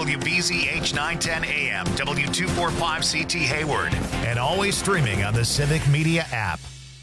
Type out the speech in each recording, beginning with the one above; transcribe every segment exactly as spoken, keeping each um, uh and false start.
W B Z H nine ten A M, W two forty-five C T Hayward, and always streaming on the Civic Media app.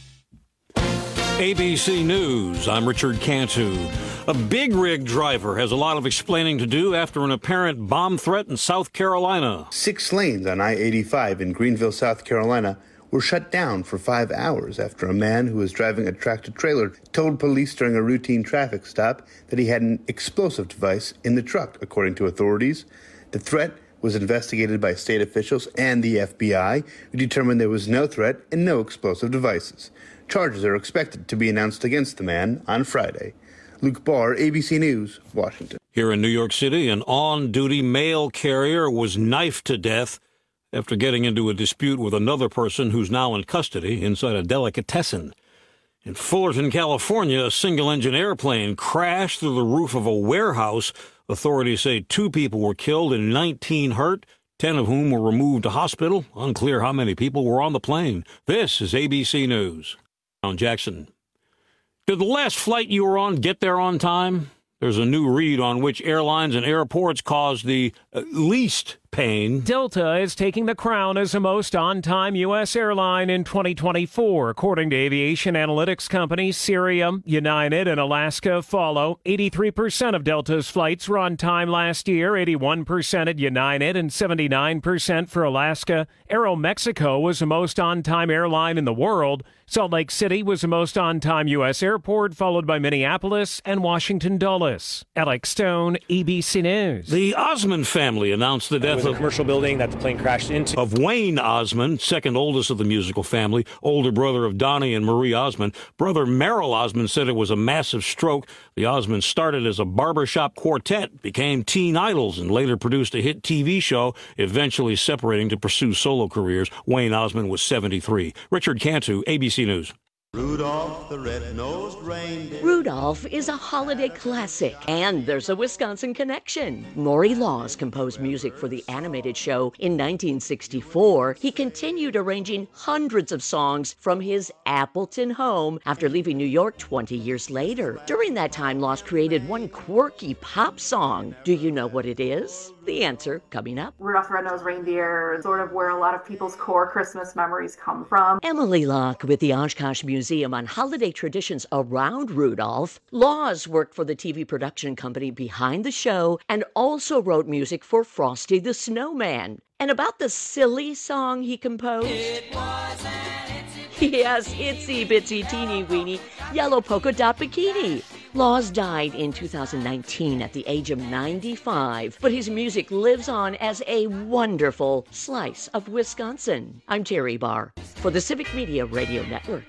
A B C News, I'm Richard Cantu. A big rig driver has a lot of explaining to do after an apparent bomb threat in South Carolina. Six lanes on I eighty-five in Greenville, South Carolina, were shut down for five hours after a man who was driving a tractor-trailer told police during a routine traffic stop that he had an explosive device in the truck, according to authorities. The threat was investigated by state officials and the F B I, who determined there was no threat and no explosive devices. Charges are expected to be announced against the man on Friday. Luke Barr, A B C News, Washington. Here in New York City, an on-duty mail carrier was knifed to death after getting into a dispute with another person who's now in custody inside a delicatessen. In Fullerton, California, a single-engine airplane crashed through the roof of a warehouse. Authorities say two people were killed and nineteen hurt, ten of whom were removed to hospital. Unclear how many people were on the plane. This is A B C News. On Jackson. Did the last flight you were on get there on time? There's a new read on which airlines and airports caused the uh, least pain. Delta is taking the crown as the most on-time U S airline in twenty twenty-four, according to aviation analytics companies Cirium, United, and Alaska follow. eighty-three percent of Delta's flights were on time last year, eighty-one percent at United, and seventy-nine percent for Alaska. Aeromexico was the most on-time airline in the world. Salt Lake City was the most on-time U S airport, followed by Minneapolis and Washington Dulles. Alex Stone, A B C News. The Osmond family announced the death It was a commercial building that the plane crashed into. Of Wayne Osmond, second oldest of the musical family, older brother of Donnie and Marie Osmond. Brother Merrill Osmond said it was a massive stroke. The Osmonds started as a barbershop quartet, became teen idols, and later produced a hit T V show, eventually separating to pursue solo careers. Wayne Osmond was seventy-three. Richard Cantu, A B C News. Rudolph the red-nosed reindeer. Rudolph is a holiday classic, and there's a Wisconsin connection. Maury Laws composed music for the animated show in nineteen sixty-four. He continued arranging hundreds of songs from his Appleton home after leaving New York twenty years later. During that time, Laws created one quirky pop song. Do you know what it is? The answer coming up. Rudolph the Red-Nosed Reindeer is sort of where a lot of people's core Christmas memories come from. Emily Locke with the Oshkosh Museum on holiday traditions around Rudolph. Laws worked for the T V production company behind the show and also wrote music for Frosty the Snowman. And about the silly song he composed. It was an itsy Yes, itsy bitsy teeny weeny yellow polka dot bikini. Laws died in two thousand nineteen at the age of ninety-five, but his music lives on as a wonderful slice of Wisconsin. I'm Terry Barr for the Civic Media Radio Network.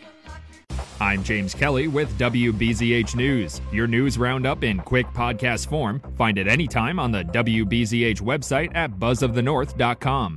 I'm James Kelly with W B Z H News. Your news roundup in quick podcast form. Find it anytime on the W B Z H website at buzz of the north dot com.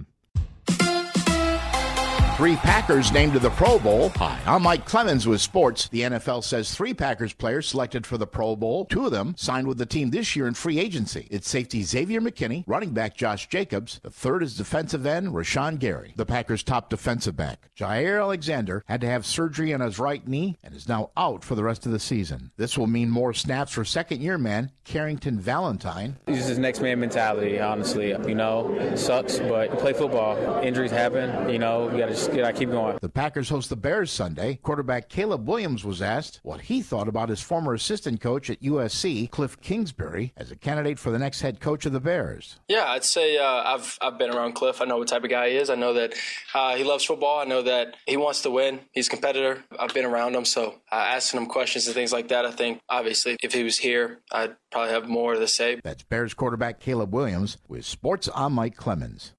Three Packers named to the Pro Bowl. Hi, I'm Mike Clemens with sports. The N F L says three Packers players selected for the Pro Bowl. Two of them signed with the team this year in free agency. It's safety Xavier McKinney, running back Josh Jacobs. The third is defensive end Rashawn Gary. The Packers' top defensive back, Jair Alexander, had to have surgery on his right knee and is now out for the rest of the season. This will mean more snaps for second-year man Carrington Valentine. This is next man mentality, honestly. You know, it sucks, but you play football. Injuries happen. You know, you got to just gotta keep going. The Packers host the Bears Sunday. Quarterback Caleb Williams was asked what he thought about his former assistant coach at U S C, Cliff Kingsbury, as a candidate for the next head coach of the Bears. Yeah, I'd say uh, I've I've been around Cliff. I know what type of guy he is. I know that uh, he loves football. I know that he wants to win. He's a competitor. I've been around him, so uh, asking him questions and things like that, I think, obviously, if he was here, I'd probably have more to say. That's Bears quarterback Caleb Williams. With sports, I'm Mike Clemens.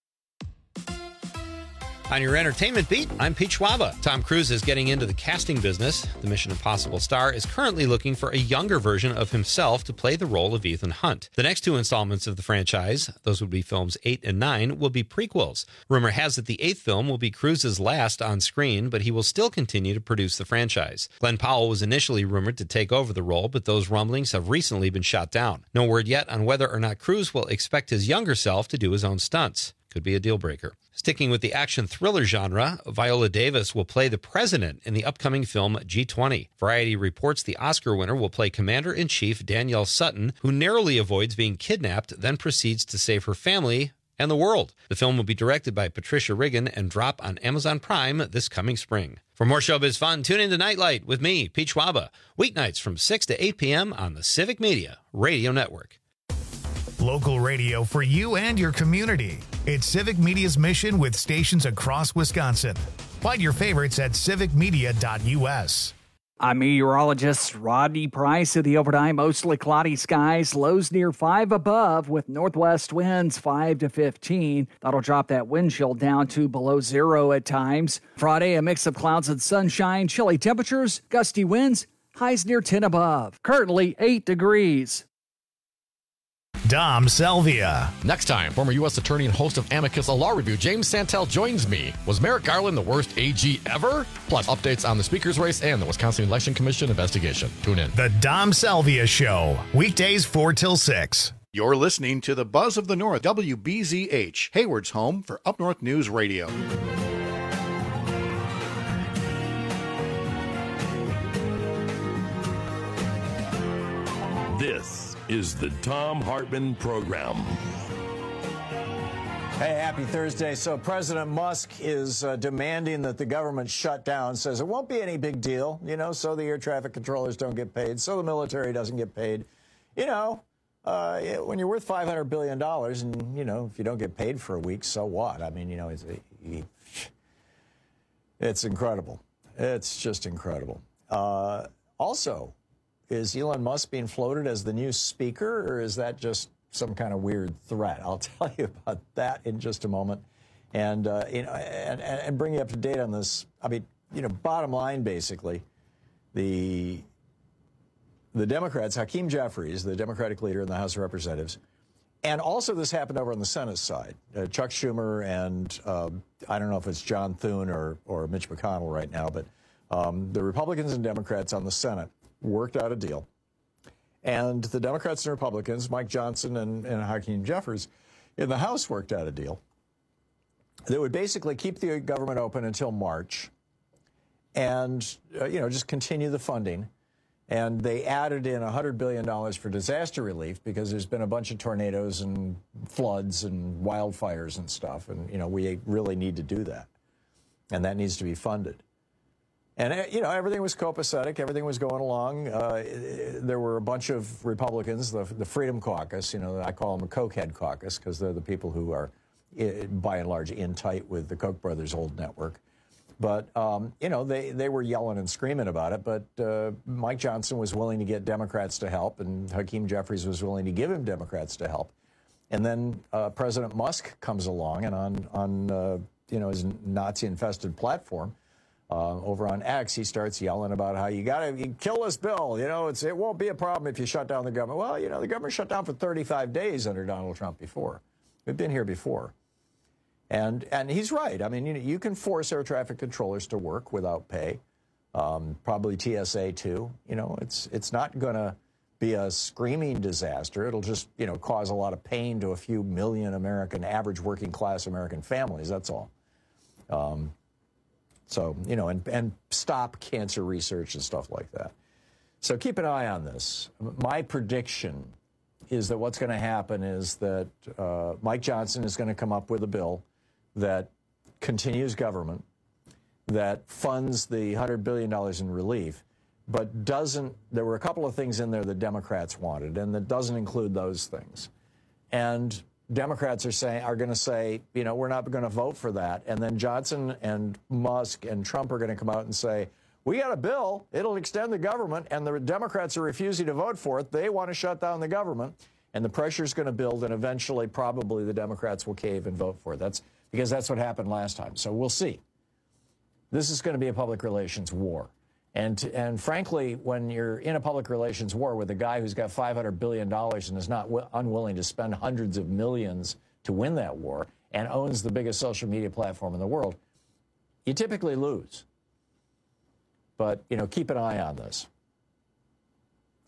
On your entertainment beat, I'm Pete Schwaba. Tom Cruise is getting into the casting business. The Mission Impossible star is currently looking for a younger version of himself to play the role of Ethan Hunt. The next two installments of the franchise, those would be films eight and nine, will be prequels. Rumor has it the eighth film will be Cruise's last on screen, but he will still continue to produce the franchise. Glenn Powell was initially rumored to take over the role, but those rumblings have recently been shot down. No word yet on whether or not Cruise will expect his younger self to do his own stunts. Could be a deal breaker. Sticking with the action thriller genre, Viola Davis will play the president in the upcoming film G twenty. Variety reports the Oscar winner will play Commander-in-Chief Danielle Sutton, who narrowly avoids being kidnapped, then proceeds to save her family and the world. The film will be directed by Patricia Riggin and drop on Amazon Prime this coming spring. For more showbiz fun, tune in to Nightlight with me, Pete Schwaba, weeknights from six to eight p.m. on the Civic Media Radio Network. Local radio for you and your community. It's Civic Media's mission with stations across Wisconsin. Find your favorites at civic media dot u s. I'm meteorologist Rodney Price. Of the overnight, mostly cloudy skies, lows near five above with northwest winds five to fifteen. That'll drop that wind chill down to below zero at times. Friday, a mix of clouds and sunshine, chilly temperatures, gusty winds, highs near ten above. Currently eight degrees. Dom Salvia. Next time, former U S attorney and host of Amicus, a law review, James Santel joins me. Was Merrick Garland the worst A G ever? Plus, updates on the speaker's race and the Wisconsin Election Commission investigation. Tune in. The Dom Salvia Show, weekdays four till six. You're listening to the Buzz of the North, W B Z H, Hayward's home for Up North News Radio. This is the Thom Hartmann Program. Hey, happy Thursday. So President Musk is uh, demanding that the government shut down, says it won't be any big deal, you know, so the air traffic controllers don't get paid, so the military doesn't get paid. You know, uh, when you're worth five hundred billion dollars and, you know, if you don't get paid for a week, so what? I mean, you know, it's, it's incredible. It's just incredible. Uh, also, is Elon Musk being floated as the new speaker, or is that just some kind of weird threat? I'll tell you about that in just a moment, and uh, you know, and, and bring you up to date on this. I mean, you know, bottom line, basically, the the Democrats, Hakeem Jeffries, the Democratic leader in the House of Representatives, and also this happened over on the Senate side. Uh, Chuck Schumer and uh, I don't know if it's John Thune or or Mitch McConnell right now, but um, the Republicans and Democrats on the Senate worked out a deal. And the Democrats and Republicans, Mike Johnson and, and Hakeem Jeffries, in the House worked out a deal that would basically keep the government open until March and, uh, you know, just continue the funding. And they added in one hundred billion dollars for disaster relief because there's been a bunch of tornadoes and floods and wildfires and stuff. And, you know, we really need to do that. And that needs to be funded. And, you know, everything was copacetic. Everything was going along. Uh, there were a bunch of Republicans, the, the Freedom Caucus, you know, I call them a Cokehead caucus because they're the people who are, by and large, in tight with the Koch brothers' old network. But, um, you know, they, they were yelling and screaming about it. But uh, Mike Johnson was willing to get Democrats to help, and Hakeem Jeffries was willing to give him Democrats to help. And then uh, President Musk comes along, and on, on uh, you know, his Nazi-infested platform, Uh, over on X, he starts yelling about how you got to kill this bill. You know, it's, it won't be a problem if you shut down the government. Well, you know, the government shut down for thirty-five days under Donald Trump before. We've been here before. And and he's right. I mean, you know, you can force air traffic controllers to work without pay, um, probably T S A too. You know, it's, it's not going to be a screaming disaster. It'll just, you know, cause a lot of pain to a few million American, average working class American families. That's all. Um, So, you know, and, and stop cancer research and stuff like that. So keep an eye on this. My prediction is that what's going to happen is that uh, Mike Johnson is going to come up with a bill that continues government, that funds the one hundred billion dollars in relief, but doesn't, there were a couple of things in there that Democrats wanted, and that doesn't include those things. And Democrats are saying are going to say, you know, we're not going to vote for that. And then Johnson and Musk and Trump are going to come out and say, we got a bill. It'll extend the government. And the Democrats are refusing to vote for it. They want to shut down the government. And the pressure is going to build. And eventually, probably the Democrats will cave and vote for it. That's because that's what happened last time. So we'll see. This is going to be a public relations war. And, and frankly, when you're in a public relations war with a guy who's got five hundred billion dollars and is not w- unwilling to spend hundreds of millions to win that war and owns the biggest social media platform in the world, you typically lose. But, you know, keep an eye on this.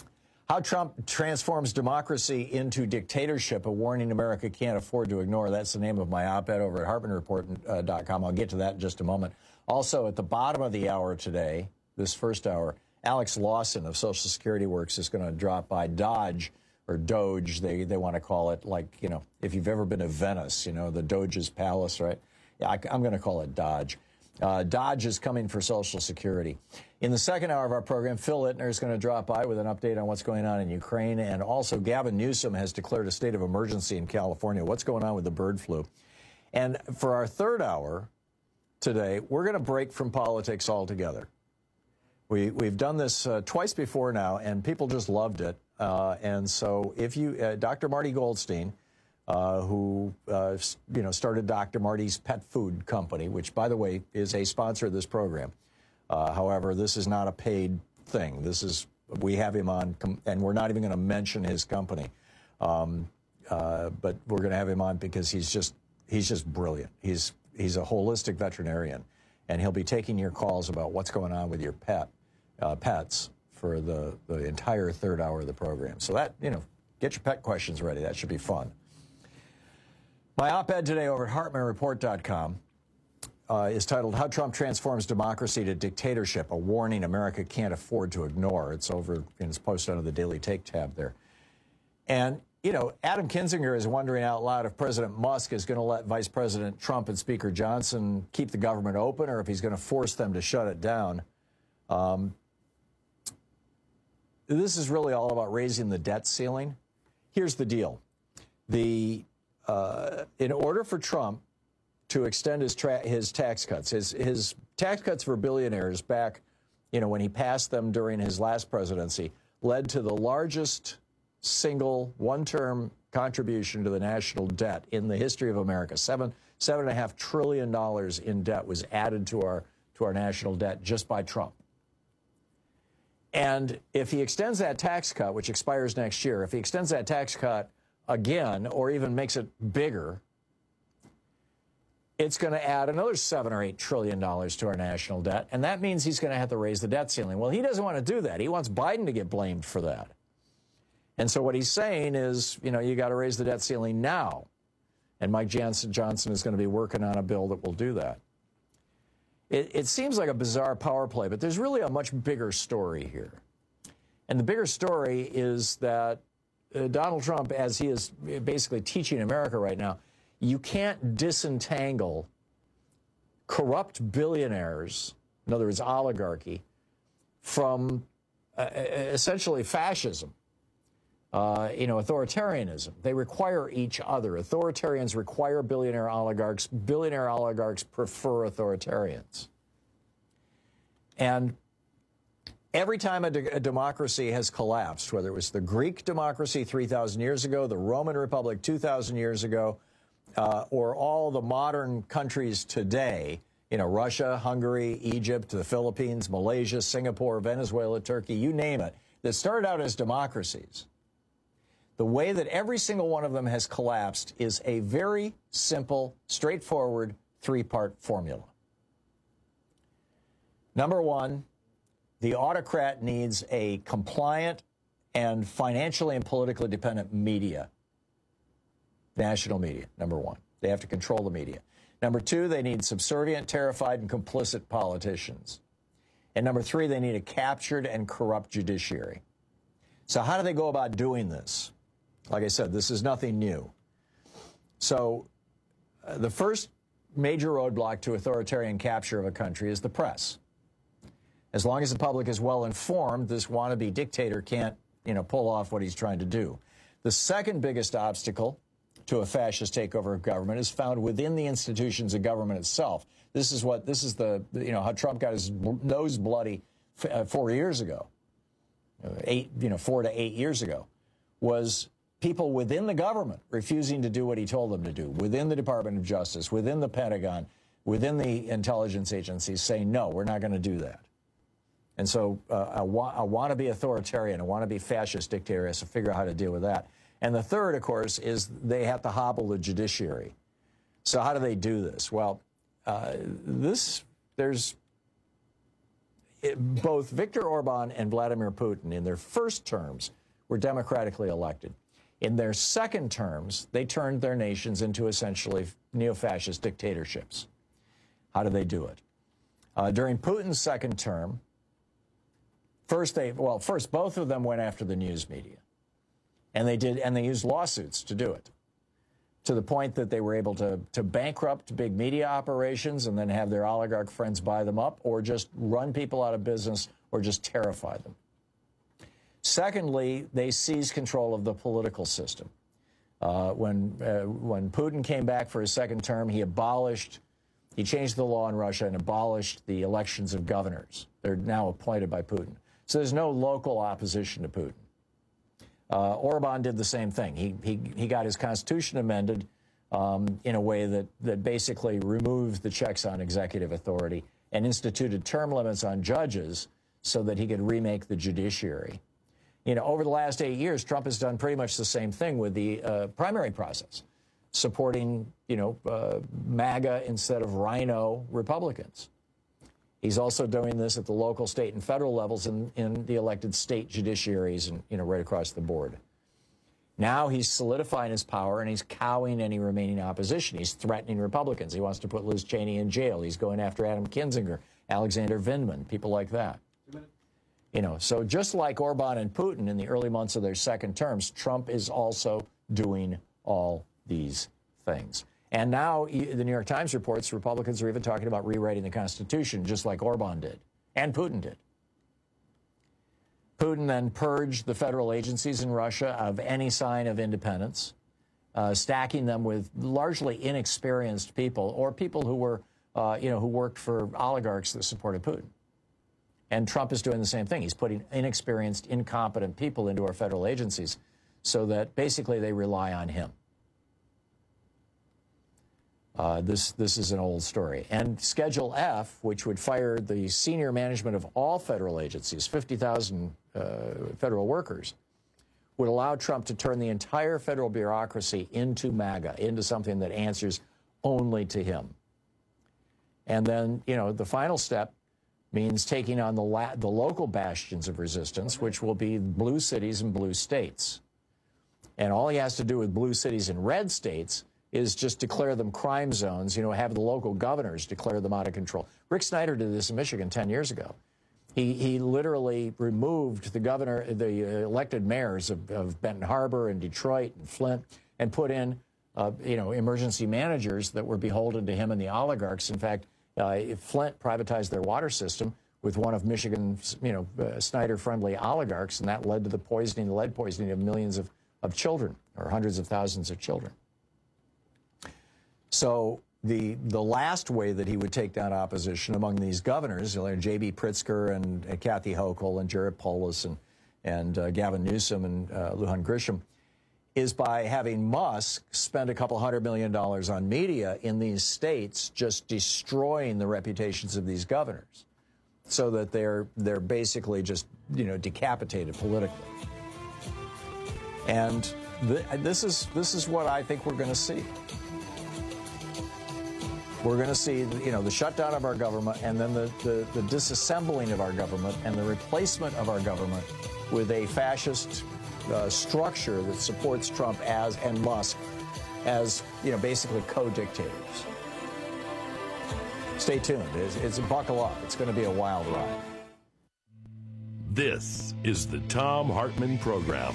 How Trump transforms democracy into dictatorship, a warning America can't afford to ignore. That's the name of my op-ed over at Hartman Report dot com. I'll get to that in just a moment. Also, at the bottom of the hour today, this first hour, Alex Lawson of Social Security Works is going to drop by. Dodge, or Doge, they, they want to call it, like, you know, if you've ever been to Venice, you know, the Doge's Palace, right? Yeah, I, I'm going to call it Dodge. Uh, Dodge is coming for Social Security. In the second hour of our program, Phil Ittner is going to drop by with an update on what's going on in Ukraine. And also, Gavin Newsom has declared a state of emergency in California. What's going on with the bird flu? And for our third hour today, we're going to break from politics altogether. We, we've done this uh, twice before now, and people just loved it. Uh, and so if you, uh, Doctor Marty Goldstein, Uh, who, uh, you know, started Doctor Marty's Pet Food Company, which, by the way, is a sponsor of this program. Uh, however, this is not a paid thing. This is, we have him on, and we're not even going to mention his company. Um, uh, but we're going to have him on because he's just, he's just brilliant. He's, he's a holistic veterinarian, and he'll be taking your calls about what's going on with your pet, uh, pets for the, the entire third hour of the program. So that, you know, get your pet questions ready. That should be fun. My op-ed today over at Hartman Report dot com uh, is titled, How Trump Transforms Democracy to Dictatorship, a Warning America Can't Afford to Ignore. It's over, and it's posted under the Daily Take tab there. And, you know, Adam Kinzinger is wondering out loud if President Musk is going to let Vice President Trump and Speaker Johnson keep the government open, or if he's going to force them to shut it down. Um, this is really all about raising the debt ceiling. Here's the deal. The... Uh, in order for Trump to extend his tra- his tax cuts, his his tax cuts for billionaires back, you know, when he passed them during his last presidency, led to the largest single one-term contribution to the national debt in the history of America. Seven seven and a half trillion dollars in debt was added to our to our national debt just by Trump. And if he extends that tax cut, which expires next year, if he extends that tax cut again, or even makes it bigger, it's going to add another seven or eight trillion dollars to our national debt, and that means he's going to have to raise the debt ceiling. Well, he doesn't want to do that. He wants Biden to get blamed for that. And so what he's saying is, you know, you got to raise the debt ceiling now. And Mike Johnson Johnson is going to be working on a bill that will do that. It, it seems like a bizarre power play, but there's really a much bigger story here. And the bigger story is that Uh, Donald Trump, as he is basically teaching America right now, you can't disentangle corrupt billionaires, in other words, oligarchy, from uh, essentially fascism, uh, you know, authoritarianism. They require each other. Authoritarians require billionaire oligarchs. Billionaire oligarchs prefer authoritarians. And every time a, de- a democracy has collapsed, whether it was the Greek democracy three thousand years ago, the Roman Republic two thousand years ago, uh, or all the modern countries today, you know, Russia, Hungary, Egypt, the Philippines, Malaysia, Singapore, Venezuela, Turkey, you name it, that started out as democracies, the way that every single one of them has collapsed is a very simple, straightforward three-part formula. Number one, the autocrat needs a compliant and financially and politically dependent media. National media, number one. They have to control the media. Number two, they need subservient, terrified, and complicit politicians. And number three, they need a captured and corrupt judiciary. So how do they go about doing this? Like I said, this is nothing new. So uh, the first major roadblock to authoritarian capture of a country is the press. As long as the public is well informed, this wannabe dictator can't, you know, pull off what he's trying to do. The second biggest obstacle to a fascist takeover of government is found within the institutions of government itself. This is what, this is the, you know, how Trump got his nose bloody uh, four years ago, eight, you know, four to eight years ago, was people within the government refusing to do what he told them to do, within the Department of Justice, within the Pentagon, within the intelligence agencies saying, no, we're not going to do that. And so uh, a, wa- a wannabe authoritarian, a wannabe fascist dictator has to figure out how to deal with that. And the third, of course, is they have to hobble the judiciary. So how do they do this? Well, uh, this, there's it, both Viktor Orban and Vladimir Putin in their first terms were democratically elected. In their second terms, they turned their nations into essentially neo-fascist dictatorships. How did they do it? Uh, during Putin's second term, first they, well, first both of them went after the news media. And they did, and they used lawsuits to do it, to the point that they were able to, to bankrupt big media operations and then have their oligarch friends buy them up, or just run people out of business, or just terrify them. Secondly, they seized control of the political system. Uh, when, uh, when Putin came back for his second term, he abolished, he changed the law in Russia and abolished the elections of governors. They're now appointed by Putin. So there's no local opposition to Putin. Uh, Orban did the same thing. He, he, he got his constitution amended um, in a way that, that basically removed the checks on executive authority and instituted term limits on judges so that he could remake the judiciary. You know, over the last eight years, Trump has done pretty much the same thing with the uh, primary process, supporting, you know, uh, MAGA instead of rhino Republicans. He's also doing this at the local, state, and federal levels in, in the elected state judiciaries and, you know, right across the board. Now he's solidifying his power, and he's cowing any remaining opposition. He's threatening Republicans. He wants to put Liz Cheney in jail. He's going after Adam Kinzinger, Alexander Vindman, people like that. You know, so just like Orban and Putin in the early months of their second terms, Trump is also doing all these things. And now the New York Times reports Republicans are even talking about rewriting the Constitution, just like Orban did, and Putin did. Putin then purged the federal agencies in Russia of any sign of independence, uh, stacking them with largely inexperienced people or people who were, uh, you know, who worked for oligarchs that supported Putin. And Trump is doing the same thing. He's putting inexperienced, incompetent people into our federal agencies so that basically they rely on him. Uh, this, this is an old story. And Schedule F, which would fire the senior management of all federal agencies, fifty thousand uh, federal workers, would allow Trump to turn the entire federal bureaucracy into MAGA, into something that answers only to him. And then, you know, the final step means taking on the, la the local bastions of resistance, which will be blue cities and blue states. And all he has to do with blue cities and red states is just declare them crime zones, you know, have the local governors declare them out of control. Rick Snyder did this in Michigan ten years ago. He, he literally removed the governor, the elected mayors of, of Benton Harbor and Detroit and Flint, and put in, uh, you know, emergency managers that were beholden to him and the oligarchs. In fact, uh, Flint privatized their water system with one of Michigan's, you know, uh, Snyder-friendly oligarchs, and that led to the poisoning, the lead poisoning of millions of, of children, or hundreds of thousands of children. So the the last way that he would take down opposition among these governors, you know, J B Pritzker and, and Kathy Hochul and Jared Polis and, and uh, Gavin Newsom and uh, Lujan Grisham, is by having Musk spend a couple hundred million dollars on media in these states, just destroying the reputations of these governors, so that they're they're basically just, you know, decapitated politically. And th this is this is what I think we're going to see. We're going to see, you know, the shutdown of our government, and then the, the, the disassembling of our government and the replacement of our government with a fascist uh, structure that supports Trump as and Musk as, you know, basically co-dictators. Stay tuned. It's, it's buckle up. It's going to be a wild ride. This is the Thom Hartmann Program.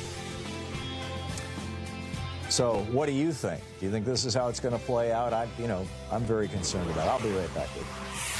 So what do you think? Do you think this is how it's going to play out? I, you know, I'm very concerned about it. I'll be right back with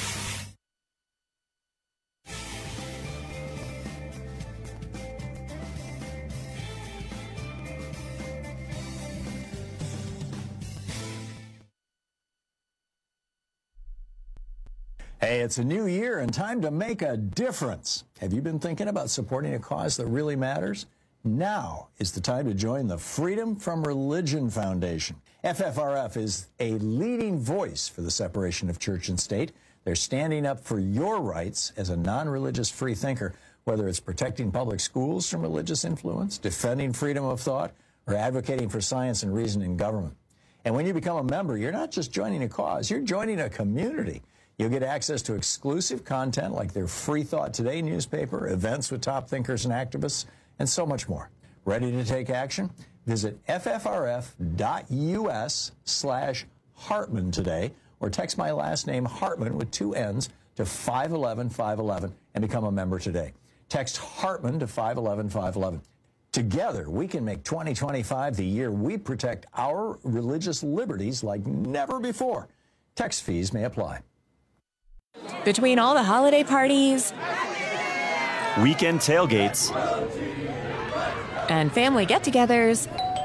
you. Hey, it's a new year and time to make a difference. Have you been thinking about supporting a cause that really matters? Now is the time to join the Freedom from Religion Foundation. F F R F is a leading voice for the separation of church and state. They're standing up for your rights as a non-religious free thinker, whether it's protecting public schools from religious influence, defending freedom of thought, or advocating for science and reason in government. And when you become a member, you're not just joining a cause, you're joining a community. You'll get access to exclusive content like their Free Thought Today newspaper, events with top thinkers and activists, and so much more. Ready to take action? Visit ffrf.us slash Hartman today, or text my last name Hartman with two N's to five one one five one one and become a member today. Text Hartman to five one one five one one. Together, we can make twenty twenty-five the year we protect our religious liberties like never before. Text fees may apply. Between all the holiday parties, weekend tailgates, and family get-togethers,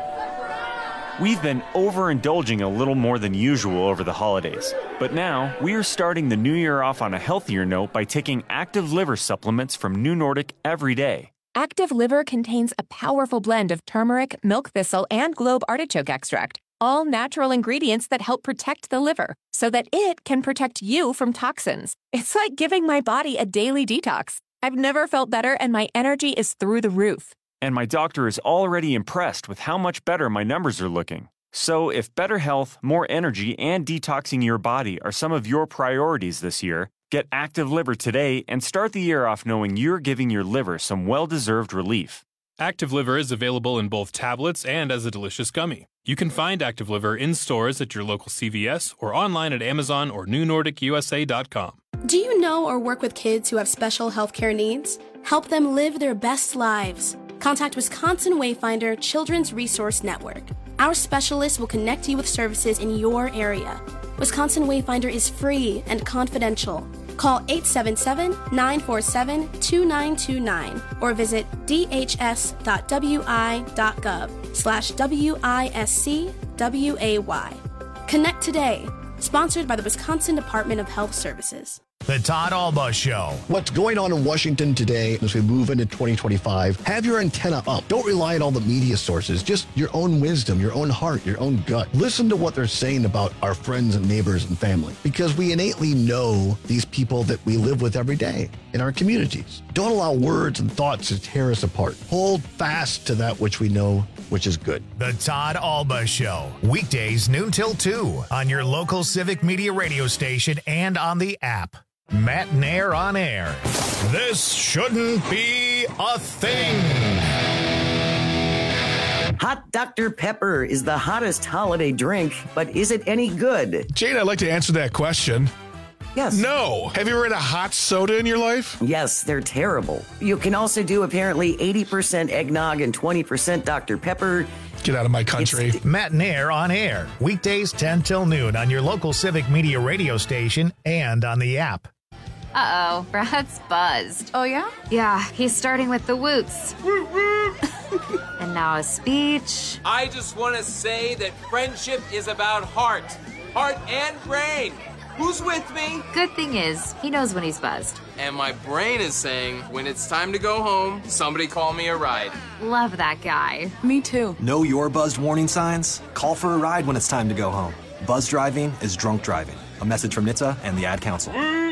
we've been overindulging a little more than usual over the holidays. But now, we are starting the new year off on a healthier note by taking Active Liver supplements from New Nordic every day. Active Liver contains a powerful blend of turmeric, milk thistle, and globe artichoke extract, all natural ingredients that help protect the liver so that it can protect you from toxins. It's like giving my body a daily detox. I've never felt better, and my energy is through the roof. And my doctor is already impressed with how much better my numbers are looking. So if better health, more energy, and detoxing your body are some of your priorities this year, get Active Liver today and start the year off knowing you're giving your liver some well-deserved relief. Active Liver is available in both tablets and as a delicious gummy. You can find Active Liver in stores at your local C V S or online at Amazon or new nordic u s a dot com. Do you know or work with kids who have special healthcare needs? Help them live their best lives. Contact Wisconsin Wayfinder Children's Resource Network. Our specialists will connect you with services in your area. Wisconsin Wayfinder is free and confidential. Call eight seven seven, nine four seven, two nine two nine or visit d h s dot w i dot gov slash W I S C W A Y. Connect today. Sponsored by the Wisconsin Department of Health Services. The Todd Alba Show. What's going on in Washington today as we move into twenty twenty-five? Have your antenna up. Don't rely on all the media sources. Just your own wisdom, your own heart, your own gut. Listen to what they're saying about our friends and neighbors and family, because we innately know these people that we live with every day in our communities. Don't allow words and thoughts to tear us apart. Hold fast to that which we know, which is good. The Todd Alba Show. Weekdays noon till two on your local Civic Media radio station and on the app. Matt Nair on air. This shouldn't be a thing. Hot Doctor Pepper is the hottest holiday drink, but is it any good? Jane, I'd like to answer that question. Yes. No. Have you ever had a hot soda in your life? Yes, they're terrible. You can also do apparently eighty percent eggnog and twenty percent Doctor Pepper. Get out of my country. It's Matt Nair on air. Weekdays ten till noon on your local Civic Media radio station and on the app. Uh-oh, Brad's buzzed. Oh, yeah? Yeah, he's starting with the woots. And now a speech. I just want to say that friendship is about heart. Heart and brain. Who's with me? Good thing is, he knows when he's buzzed. And my brain is saying, when it's time to go home, somebody call me a ride. Love that guy. Me too. Know your buzzed warning signs? Call for a ride when it's time to go home. Buzz driving is drunk driving. A message from N H T S A and the Ad Council.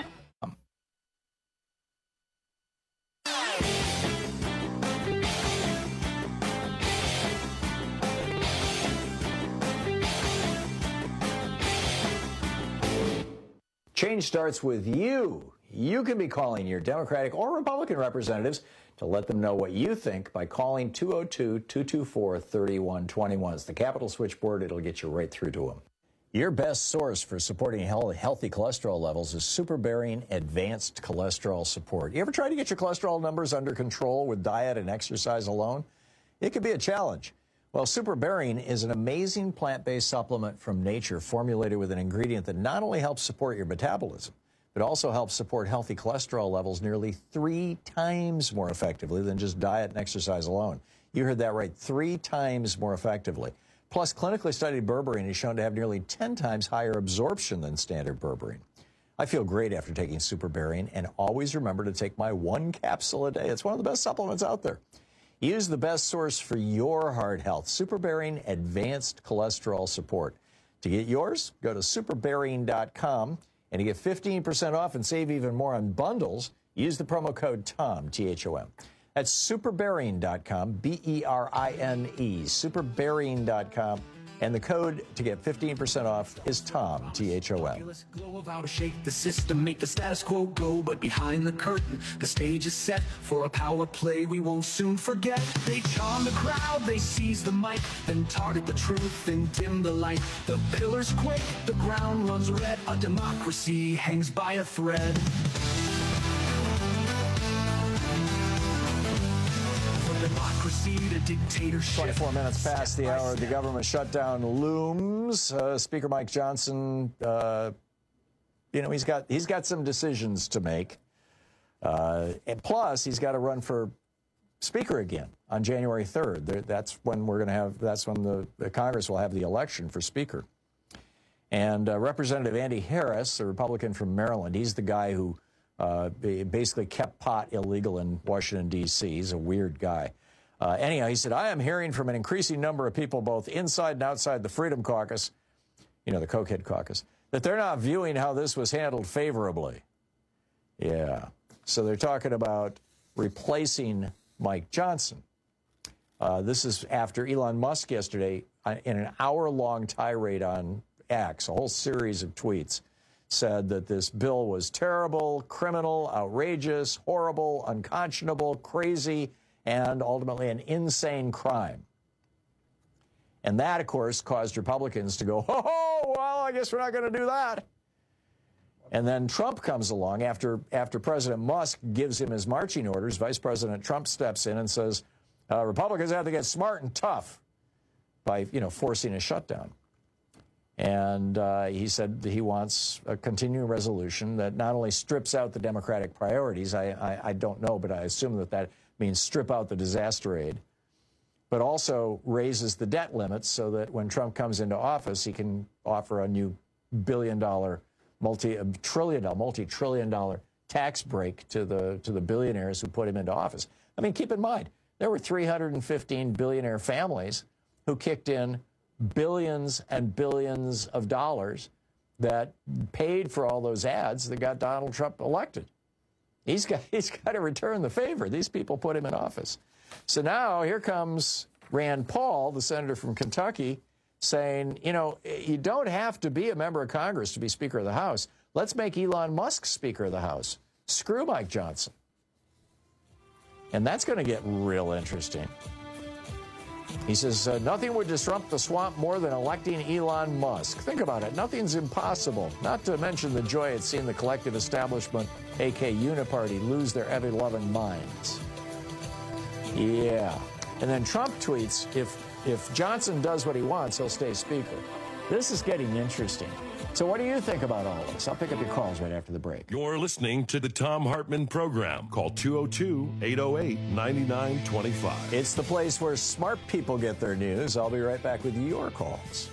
Change starts with you. You can be calling your Democratic or Republican representatives to let them know what you think by calling two oh two, two two four, three one two one. It's the Capital Switchboard. It'll get you right through to them. Your best source for supporting healthy cholesterol levels is Superbearing Advanced Cholesterol Support. You ever try to get your cholesterol numbers under control with diet and exercise alone? It could be a challenge. Well, Superbearing is an amazing plant-based supplement from nature formulated with an ingredient that not only helps support your metabolism, but also helps support healthy cholesterol levels nearly three times more effectively than just diet and exercise alone. You heard that right, three times more effectively. Plus, clinically studied berberine is shown to have nearly ten times higher absorption than standard berberine. I feel great after taking Superbearing, and always remember to take my one capsule a day. It's one of the best supplements out there. Use the best source for your heart health, Superbearing Advanced Cholesterol Support. To get yours, go to superbearing dot com, and to get fifteen percent off and save even more on bundles, use the promo code TOM, T H O M. That's superbearing dot com, B E R I N E, superbearing dot com, And the code to get fifteen percent off is TOM, T H O M. Glow of our shake the system, make the status quo go, but behind the curtain, the stage is set for a power play we won't soon forget. They charm the crowd, they seize the mic, then target the truth and dim the light. The pillars quake, the ground runs red, a democracy hangs by a thread. Democracy to dictatorship. twenty-four minutes past the hour, the government shutdown looms. Uh, Speaker Mike Johnson, uh, you know, he's got he's got some decisions to make. Uh, and plus, he's got to run for Speaker again on January third. That's when we're going to have. That's when the, the Congress will have the election for Speaker. And uh, Representative Andy Harris, a Republican from Maryland, he's the guy who uh, basically kept pot illegal in Washington, D C He's a weird guy. Uh, anyhow, he said, I am hearing from an increasing number of people both inside and outside the Freedom Caucus, you know, the Cokehead Caucus, that they're not viewing how this was handled favorably. Yeah. So they're talking about replacing Mike Johnson. Uh, this is after Elon Musk yesterday, uh, in an hour-long tirade on X, a whole series of tweets, said that this bill was terrible, criminal, outrageous, horrible, unconscionable, crazy, and ultimately an insane crime. And that, of course, caused Republicans to go, oh, well, I guess we're not going to do that. And then Trump comes along after, after President Musk gives him his marching orders. Vice President Trump steps in and says, uh, Republicans have to get smart and tough by, you know, forcing a shutdown. And uh, he said that he wants a continuing resolution that not only strips out the Democratic priorities, I, I, I don't know, but I assume that that means strip out the disaster aid, but also raises the debt limits so that when Trump comes into office, he can offer a new billion dollar, multi trillion dollar, multi trillion dollar tax break to the to the billionaires who put him into office. I mean, keep in mind, there were three hundred fifteen billionaire families who kicked in billions and billions of dollars that paid for all those ads that got Donald Trump elected. He's got, he's got to return the favor. These people put him in office. So now here comes Rand Paul, the senator from Kentucky, saying, you know, you don't have to be a member of Congress to be Speaker of the House. Let's make Elon Musk Speaker of the House. Screw Mike Johnson. And that's going to get real interesting. He says, uh, nothing would disrupt the swamp more than electing Elon Musk. Think about it. Nothing's impossible. Not to mention the joy at seeing the collective establishment, a k a. Uniparty, lose their ever-loving minds. Yeah. And then Trump tweets, if, if Johnson does what he wants, he'll stay Speaker. This is getting interesting. So what do you think about all this? I'll pick up your calls right after the break. You're listening to the Thom Hartmann Program. Call two oh two, eight oh eight, nine nine two five. It's the place where smart people get their news. I'll be right back with your calls.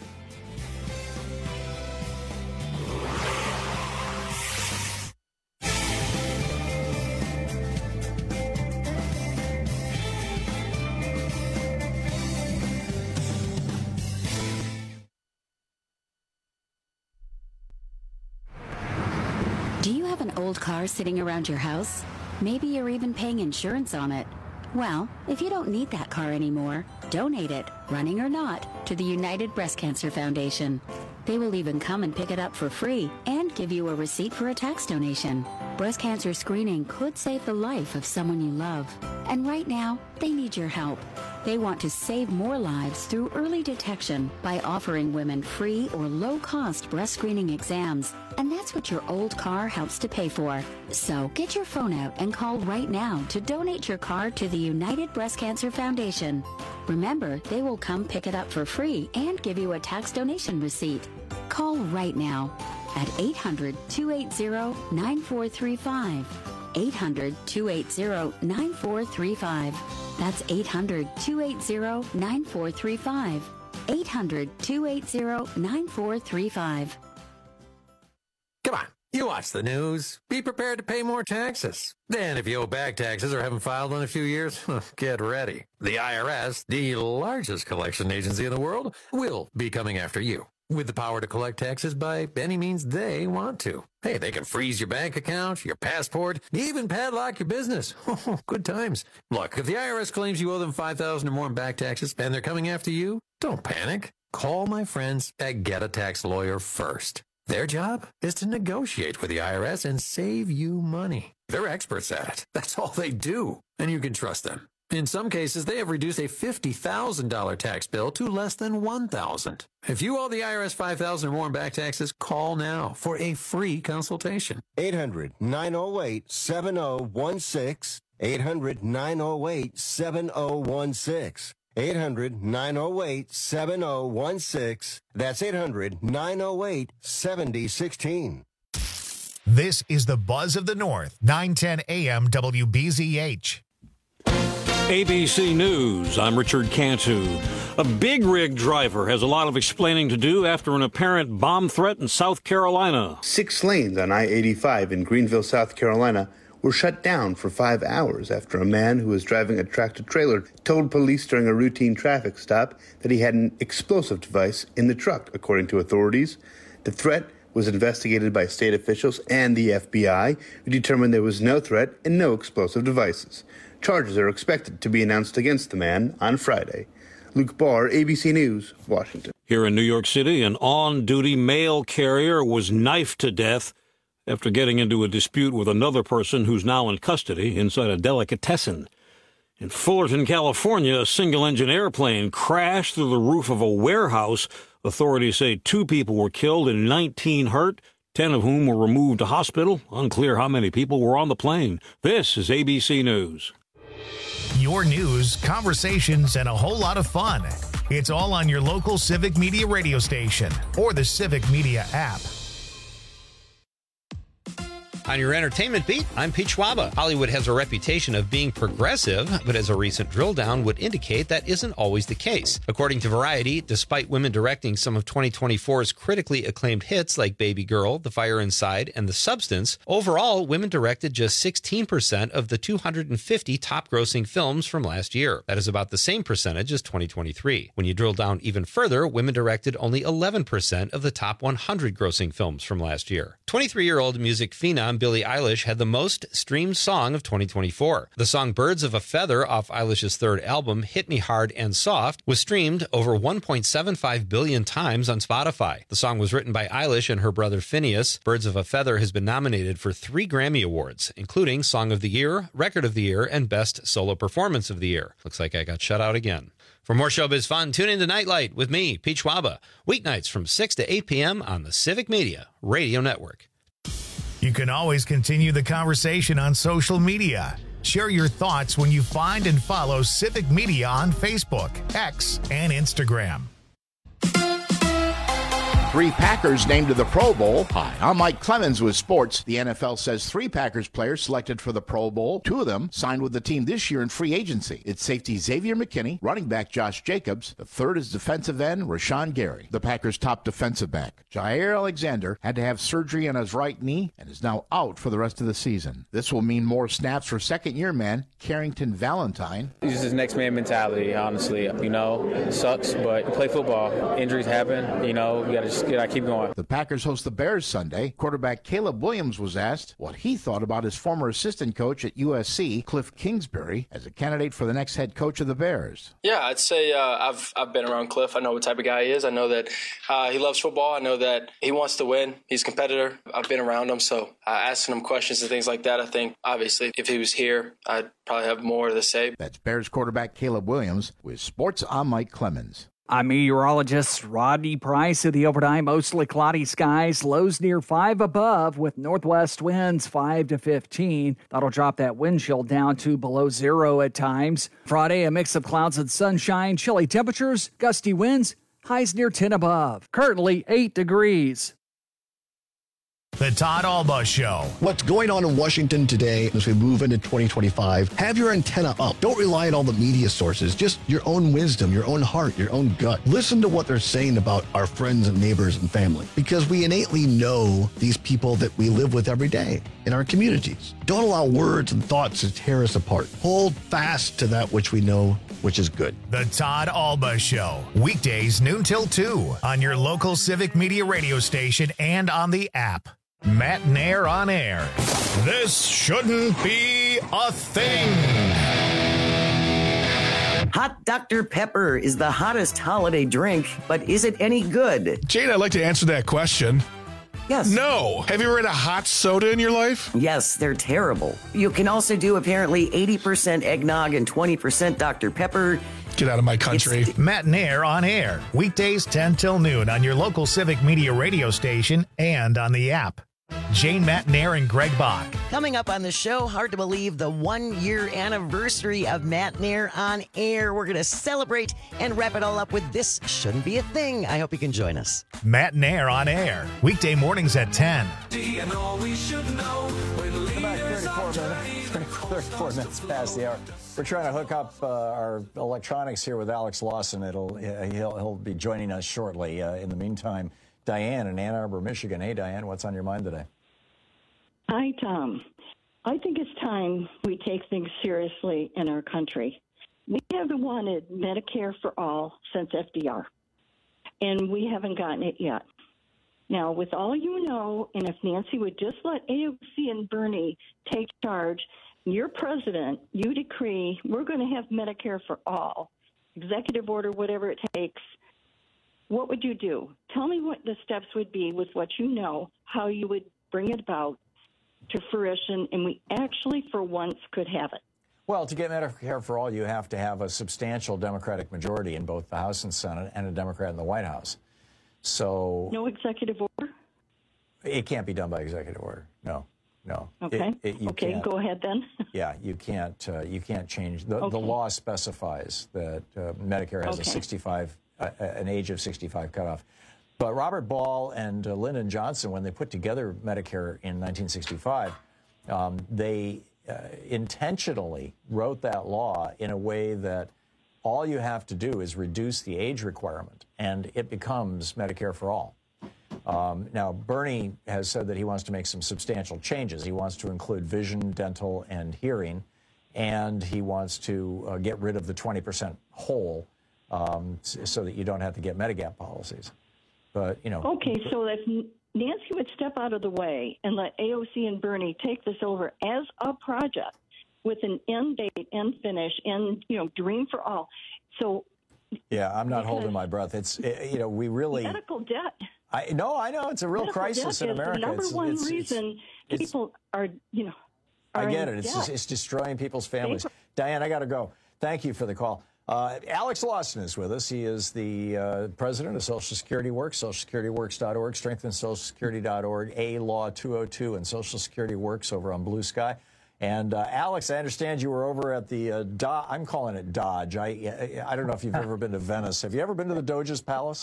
Old car sitting around your house? Maybe you're even paying insurance on it. Well, if you don't need that car anymore, donate it, running or not, to the United Breast Cancer Foundation. They will even come and pick it up for free and give you a receipt for a tax donation. Breast cancer screening could save the life of someone you love. And right now, they need your help. They want to save more lives through early detection by offering women free or low-cost breast screening exams. And that's what your old car helps to pay for. So get your phone out and call right now to donate your car to the United Breast Cancer Foundation. Remember, they will come pick it up for free and give you a tax donation receipt. Call right now at eight hundred, two eight zero, nine four three five. eight hundred, two eight zero, nine four three five. That's eight hundred, two eight zero, nine four three five. eight hundred, two eight zero, nine four three five. Come on, you watch the news. Be prepared to pay more taxes. Then if you owe back taxes or haven't filed in a few years, get ready. The I R S, the largest collection agency in the world, will be coming after you. With the power to collect taxes by any means they want to. Hey, they can freeze your bank account, your passport, even padlock your business. Good times. Look, if the I R S claims you owe them five thousand dollars or more in back taxes and they're coming after you, don't panic. Call my friends at Get a Tax Lawyer first. Their job is to negotiate with the I R S and save you money. They're experts at it. That's all they do, and you can trust them. In some cases, they have reduced a fifty thousand dollars tax bill to less than one thousand dollars. If you owe the I R S five thousand dollars or more in back taxes, call now for a free consultation. eight hundred, nine oh eight, seven oh one six. eight hundred, nine oh eight, seven oh one six. eight hundred, nine oh eight, seven oh one six. That's eight hundred, nine oh eight, seven oh one six. This is the Buzz of the North, nine ten A M W B Z H. A B C News, I'm Richard Cantu. A big rig driver has a lot of explaining to do after an apparent bomb threat in South Carolina. Six lanes on I eighty-five in Greenville, South Carolina were shut down for five hours after a man who was driving a tractor-trailer told police during a routine traffic stop that he had an explosive device in the truck, according to authorities. The threat was investigated by state officials and the F B I, who determined there was no threat and no explosive devices. Charges are expected to be announced against the man on Friday. Luke Barr, A B C News, Washington. Here in New York City, an on-duty mail carrier was knifed to death after getting into a dispute with another person who's now in custody inside a delicatessen. In Fullerton, California, a single-engine airplane crashed through the roof of a warehouse. Authorities say two people were killed and nineteen hurt, ten of whom were removed to hospital. Unclear how many people were on the plane. This is A B C News. Your news, conversations, and a whole lot of fun. It's all on your local Civic Media radio station or the Civic Media app. On your entertainment beat, I'm Pete Schwaba. Hollywood has a reputation of being progressive, but as a recent drill down would indicate, that isn't always the case. According to Variety, despite women directing some of twenty twenty-four's critically acclaimed hits like Baby Girl, The Fire Inside, and The Substance, overall, women directed just sixteen percent of the two hundred fifty top-grossing films from last year. That is about the same percentage as twenty twenty-three. When you drill down even further, women directed only eleven percent of the top one hundred grossing films from last year. twenty-three-year-old music phenom Billie Eilish had the most streamed song of twenty twenty-four. The song Birds of a Feather off Eilish's third album, Hit Me Hard and Soft, was streamed over one point seven five billion times on Spotify. The song was written by Eilish and her brother Phineas. Birds of a Feather has been nominated for three Grammy Awards, including Song of the Year, Record of the Year, and Best Solo Performance of the Year. Looks like I got shut out again. For more showbiz fun, tune in to Nightlight with me, Pete Schwaba, weeknights from six to eight p.m. on the Civic Media Radio Network. You can always continue the conversation on social media. Share your thoughts when you find and follow Civic Media on Facebook, X, and Instagram. Three Packers named to the Pro Bowl. Hi, I'm Mike Clemens with sports. The N F L says three Packers players selected for the Pro Bowl. Two of them signed with the team this year in free agency. It's safety Xavier McKinney, running back Josh Jacobs. The third is defensive end Rashawn Gary. The Packers' top defensive back, Jaire Alexander, had to have surgery on his right knee and is now out for the rest of the season. This will mean more snaps for second-year man Carrington Valentine. It's just next man mentality, honestly. You know, it sucks, but you play football. Injuries happen. You know, you got to just I keep going. The Packers host the Bears Sunday. Quarterback Caleb Williams was asked what he thought about his former assistant coach at U S C, Cliff Kingsbury, as a candidate for the next head coach of the Bears. Yeah, I'd say uh, I've I've been around Cliff. I know what type of guy he is. I know that uh, he loves football. I know that he wants to win. He's a competitor. I've been around him, so uh, asking him questions and things like that, I think, obviously, if he was here, I'd probably have more to say. That's Bears quarterback Caleb Williams. With sports, I'm Mike Clemens. I'm meteorologist Rodney Price. Of the overnight, mostly cloudy skies, lows near five above with northwest winds five to fifteen. That'll drop that wind chill down to below zero at times. Friday, a mix of clouds and sunshine, chilly temperatures, gusty winds, highs near ten above. Currently eight degrees. The Todd Alba Show. What's going on in Washington today as we move into twenty twenty-five? Have your antenna up. Don't rely on all the media sources. Just your own wisdom, your own heart, your own gut. Listen to what they're saying about our friends and neighbors and family, because we innately know these people that we live with every day in our communities. Don't allow words and thoughts to tear us apart. Hold fast to that which we know, which is good. The Todd Alba Show. Weekdays noon till two on your local Civic Media radio station and on the app. Matt Nair on air. This shouldn't be a thing. Hot Doctor Pepper is the hottest holiday drink, but is it any good? Jade, I'd like to answer that question. Yes. No. Have you ever had a hot soda in your life? Yes, they're terrible. You can also do apparently eighty percent eggnog and twenty percent Doctor Pepper. Get out of my country. It's Matt Nair on air. Weekdays ten till noon on your local Civic Media radio station and on the app. Jane, Matt Nair, and Greg Bach. Coming up on the show, hard to believe the one-year anniversary of Matt Nair on air. We're going to celebrate and wrap it all up with This Shouldn't Be a Thing. I hope you can join us. Matt Nair on air. Weekday mornings at ten. About thirty-four minutes, thirty-four minutes past the hour. We're trying to hook up uh, our electronics here with Alex Lawson. It'll uh, he'll he'll be joining us shortly. Uh, in the meantime, Diane in Ann Arbor, Michigan. Hey, Diane, what's on your mind today? Hi, Tom. I think it's time we take things seriously in our country. We haven't wanted Medicare for all since F D R, and we haven't gotten it yet. Now, with all you know, and if Nancy would just let A O C and Bernie take charge, you're president, you decree we're going to have Medicare for all, executive order, whatever it takes. What would you do? Tell me what the steps would be with what you know, how you would bring it about to fruition, and we actually, for once, could have it. Well, to get Medicare for all, you have to have a substantial Democratic majority in both the House and Senate and a Democrat in the White House. So no executive order? It can't be done by executive order. No, no. Okay. It, it, you okay, can't. Go ahead then. Yeah, you can't. Uh, you can't change. The, okay. the law specifies that uh, Medicare has okay. a sixty-five, uh, an age of sixty-five cutoff. But Robert Ball and uh, Lyndon Johnson, when they put together Medicare in nineteen sixty-five, um, they uh, intentionally wrote that law in a way that all you have to do is reduce the age requirement, and it becomes Medicare for all. Um, now, Bernie has said that he wants to make some substantial changes. He wants to include vision, dental, and hearing, and he wants to uh, get rid of the twenty percent hole um, so that you don't have to get Medigap policies. But, you know. Okay, so if Nancy would step out of the way and let A O C and Bernie take this over as a project, with an end date, end finish, and, you know, dream for all. So, yeah, I'm not holding my breath. It's, it, you know, we really. Medical debt. I No, I know. It's a real medical crisis debt in America. Is the number it's, one it's, reason it's, people are, you know, are I get in it. It's, debt. just, it's destroying people's families. Diane, I got to go. Thank you for the call. Uh, Alex Lawson is with us. He is the uh, president of Social Security Works, social security works dot org, strengthen social security dot org, A Law two oh two, and Social Security Works over on Blue Sky. And uh, Alex, I understand you were over at the uh, Do- I'm calling it Dodge. I I don't know if you've ever been to Venice. Have you ever been to the Doge's Palace?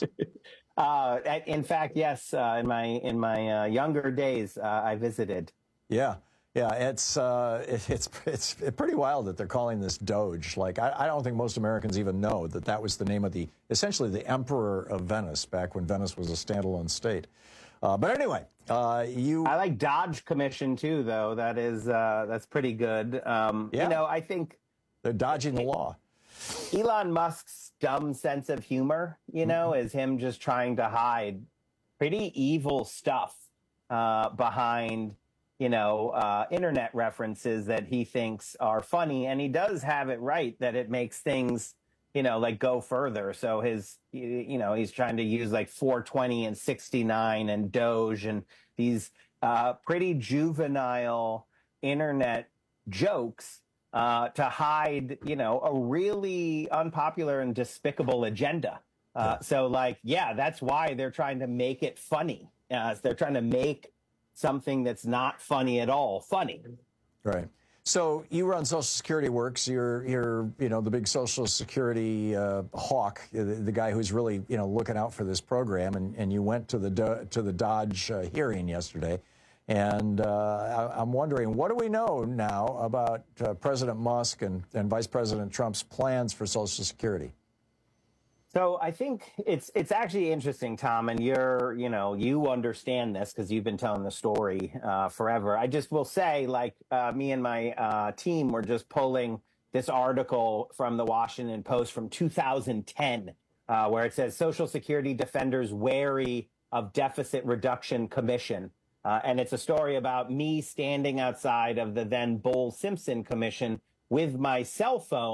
Uh, in fact, yes. Uh, in my in my uh, younger days, uh, I visited. Yeah, yeah. It's uh, it, it's it's pretty wild that they're calling this Doge. Like I, I don't think most Americans even know that that was the name of the essentially the Emperor of Venice back when Venice was a standalone state. Uh, but anyway, uh, you. I like Dodge Commission too, though. That is uh, that's pretty good. Um, yeah. You know, I think they're dodging the law. Elon Musk's dumb sense of humor, you know, mm-hmm. is him just trying to hide pretty evil stuff uh, behind, you know, uh, internet references that he thinks are funny, and he does have it right that it makes things, you know, like go further. So his, you know, he's trying to use like four twenty and sixty-nine and Doge and these uh, pretty juvenile internet jokes uh, to hide, you know, a really unpopular and despicable agenda. Uh, so like, yeah, that's why they're trying to make it funny. Uh, they're trying to make something that's not funny at all funny. Right. So you run Social Security Works. You're, you're, you know, the big Social Security uh, hawk, the, the guy who's really, you know, looking out for this program. And, and you went to the Do- to the Dodge uh, hearing yesterday, and uh, I, I'm wondering, what do we know now about uh, President Musk and, and Vice President Trump's plans for Social Security? So I think it's it's actually interesting, Tom, and you're, you know, you understand this because you've been telling the story uh, forever. I just will say, like, uh, me and my uh, team were just pulling this article from the Washington Post from two thousand ten, uh, where it says Social Security defenders wary of deficit reduction commission. Uh, and it's a story about me standing outside of the then Bull Simpson Commission with my cell phone,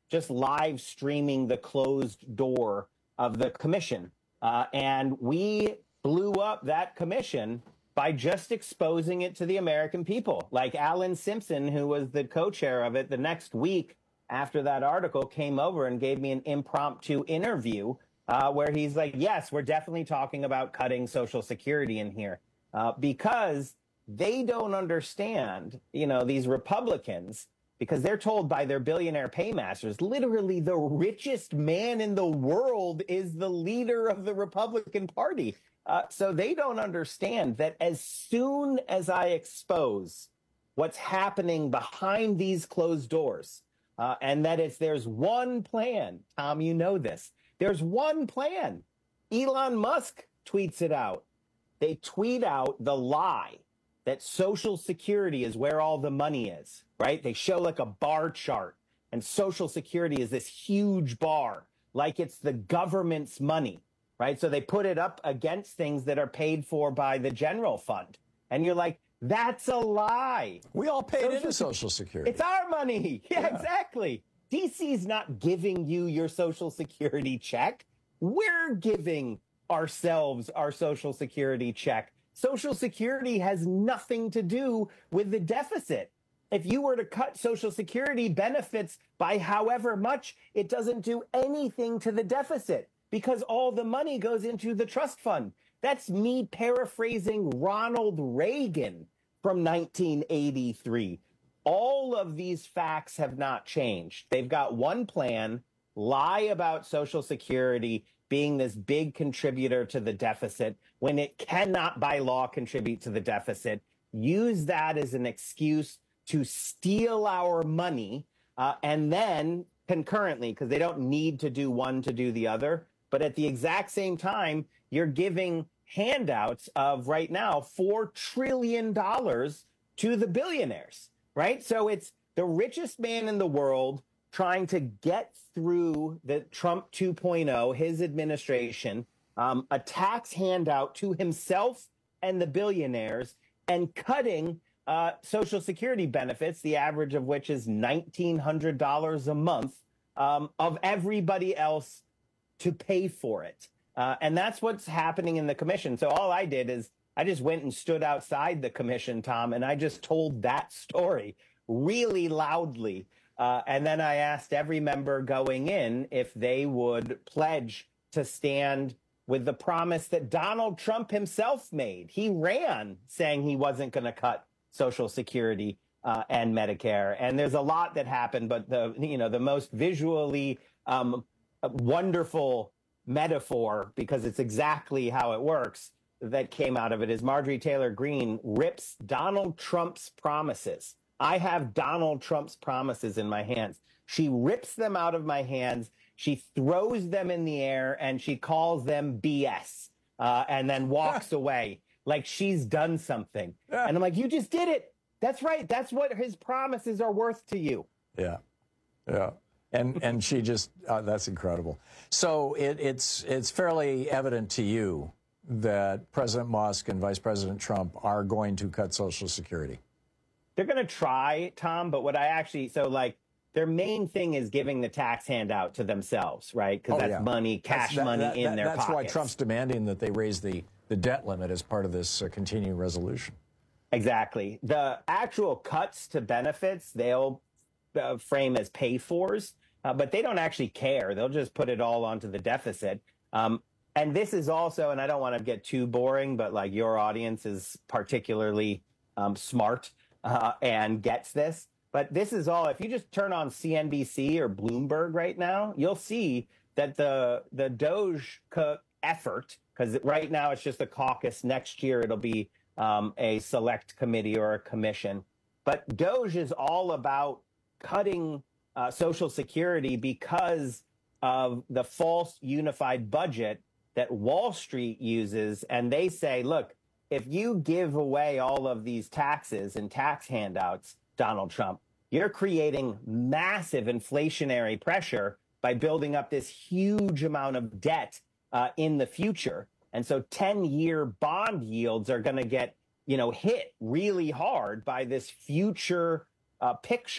just live streaming the closed door of the commission. Uh, and we blew up that commission by just exposing it to the American people. Like Alan Simpson, who was the co-chair of it, the next week after that article came over and gave me an impromptu interview uh, where he's like, yes, we're definitely talking about cutting Social Security in here uh, because they don't understand, you know, these Republicans, because they're told by their billionaire paymasters, literally the richest man in the world is the leader of the Republican Party. Uh, so they don't understand that as soon as I expose what's happening behind these closed doors, uh, and that it's there's one plan, Tom, you know this, there's one plan. Elon Musk tweets it out. They tweet out the lie that Social Security is where all the money is, right? They show like a bar chart, and Social Security is this huge bar, like it's the government's money. Right. So they put it up against things that are paid for by the general fund. And you're like, that's a lie. We all paid into Social Security. It's our money. Yeah, yeah, exactly. D C's not giving you your Social Security check. We're giving ourselves our Social Security check. Social Security has nothing to do with the deficit. If you were to cut Social Security benefits by however much, it doesn't do anything to the deficit, because all the money goes into the trust fund. That's me paraphrasing Ronald Reagan from nineteen eighty-three. All of these facts have not changed. They've got one plan, lie about Social Security being this big contributor to the deficit when it cannot by law contribute to the deficit, use that as an excuse to steal our money, uh, and then concurrently, because they don't need to do one to do the other, but at the exact same time, you're giving handouts of right now four trillion dollars to the billionaires, right? So it's the richest man in the world trying to get through the Trump two point oh, his administration, um, a tax handout to himself and the billionaires, and cutting uh, Social Security benefits, the average of which is nineteen hundred dollars a month, um, of everybody else to pay for it. Uh, and that's what's happening in the commission. So all I did is I just went and stood outside the commission, Tom, and I just told that story really loudly. Uh, and then I asked every member going in if they would pledge to stand with the promise that Donald Trump himself made. He ran saying he wasn't going to cut Social Security uh, and Medicare. And there's a lot that happened, but the, you know, the most visually um, wonderful metaphor, because it's exactly how it works, that came out of it is Marjorie Taylor Greene rips Donald Trump's promises. I have Donald Trump's promises in my hands. She rips them out of my hands. She throws them in the air and she calls them B S uh, and then walks away like she's done something. And I'm like, you just did it. That's right. That's what his promises are worth to you. Yeah. Yeah. And and she just, uh, that's incredible. So it, it's it's fairly evident to you that President Musk and Vice President Trump are going to cut Social Security. They're going to try, Tom, but what I actually, so like their main thing is giving the tax handout to themselves, right? Because Oh, that's yeah. money, cash That's- that- money that- in that- their That's pockets. why Trump's demanding that they raise the, the debt limit as part of this uh, continuing resolution. Exactly. The actual cuts to benefits, they'll uh, frame as pay-fors, uh, but they don't actually care. They'll just put it all onto the deficit. Um, and this is also, and I don't want to get too boring, but like your audience is particularly um, smart uh, and gets this. But this is all, if you just turn on C N B C or Bloomberg right now, you'll see that the the Doge co- effort, because right now it's just a caucus, next year it'll be um, a select committee or a commission. But Doge is all about cutting uh, Social Security because of the false unified budget that Wall Street uses. And they say, look, if you give away all of these taxes and tax handouts, Donald Trump, you're creating massive inflationary pressure by building up this huge amount of debt uh, in the future. And so ten-year bond yields are going to get, you know, hit really hard by this future uh, picture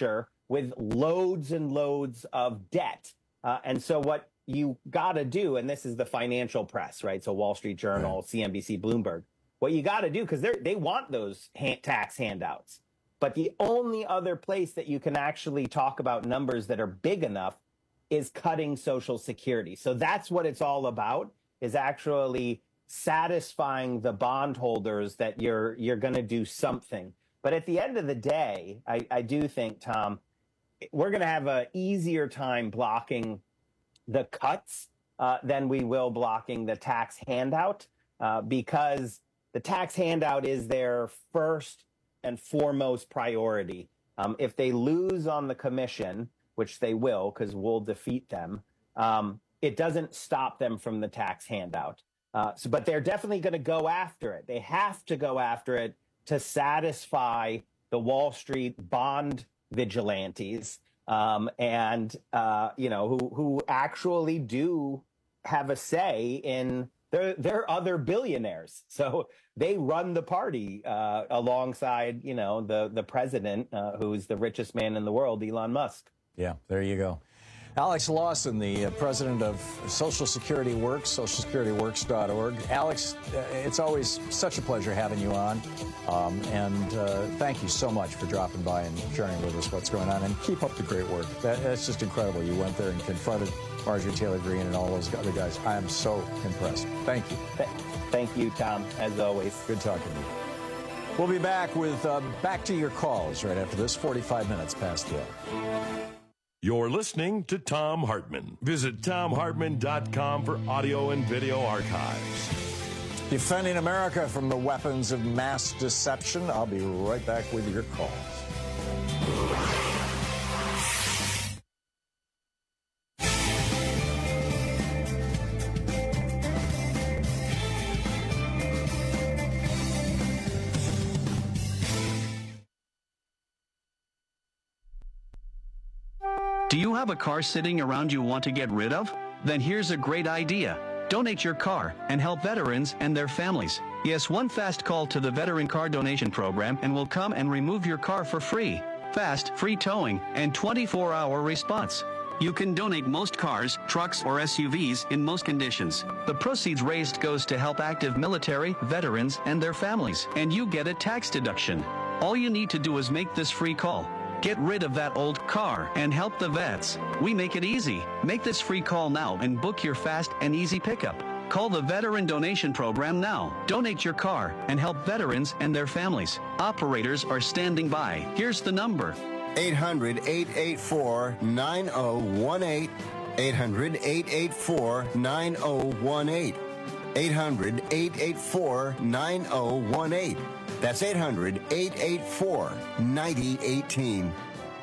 with loads and loads of debt. Uh, and so what you got to do, and this is the financial press, right? So Wall Street Journal, C N B C, Bloomberg, what you got to do, because they want those hand, tax handouts. But the only other place that you can actually talk about numbers that are big enough is cutting Social Security. So that's what it's all about, is actually satisfying the bondholders that you're you're going to do something. But at the end of the day, I, I do think, Tom, we're going to have an easier time blocking the cuts uh, than we will blocking the tax handout, uh, because the tax handout is their first and foremost priority. Um, if they lose on the commission, which they will, because we'll defeat them, um, it doesn't stop them from the tax handout. Uh, so, but they're definitely going to go after it. They have to go after it to satisfy the Wall Street bond vigilantes, um, and uh, you know, who who actually do have a say in. They're they're other billionaires, so they run the party uh, alongside, you know, the the president, uh, who's the richest man in the world, Elon Musk. Yeah, there you go. Alex Lawson, the uh, president of Social Security Works, social security works dot org. Alex, uh, it's always such a pleasure having you on. Um, and uh, thank you so much for dropping by and sharing with us what's going on. And keep up the great work. That, that's just incredible. You went there and confronted Marjorie Taylor Greene and all those other guys. I am so impressed. Thank you. Thank you, Tom, as always. Good talking to you. We'll be back with uh, Back to Your Calls right after this, forty-five minutes past the hour. You're listening to Thom Hartmann. Visit Thom Hartmann dot com for audio and video archives. Defending America from the weapons of mass deception. I'll be right back with your calls. Do you have a car sitting around you want to get rid of? Then here's a great idea. Donate your car and help veterans and their families. Yes, one fast call to the Veteran Car Donation Program and we'll come and remove your car for free. Fast, free towing, and twenty-four hour response. You can donate most cars, trucks, or S U Vs in most conditions. The proceeds raised goes to help active military, veterans, and their families, and you get a tax deduction. All you need to do is make this free call. Get rid of that old car and help the vets. We make it easy. Make this free call now and book your fast and easy pickup. Call the Veteran Donation Program now. Donate your car and help veterans and their families. Operators are standing by. Here's the number. eight hundred, eight eight four, nine oh one eight. eight hundred, eight eight four, nine oh one eight. eight hundred, eight eight four, nine oh one eight. That's eight hundred, eight eight four, nine oh one eight.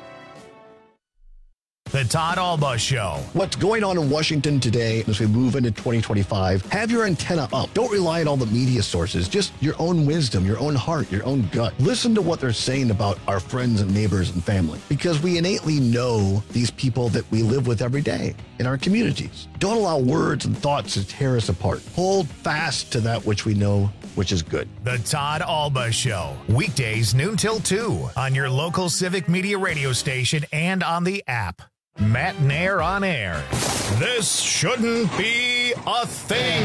The Todd Alba Show. What's going on in Washington today as we move into twenty twenty-five? Have your antenna up. Don't rely on all the media sources. Just your own wisdom, your own heart, your own gut. Listen to what they're saying about our friends and neighbors and family, because we innately know these people that we live with every day in our communities. Don't allow words and thoughts to tear us apart. Hold fast to that which we know, which is good. The Todd Alba Show. Weekdays noon till two on your local Civic Media radio station and on the app. Matt Nair on air. This shouldn't be a thing.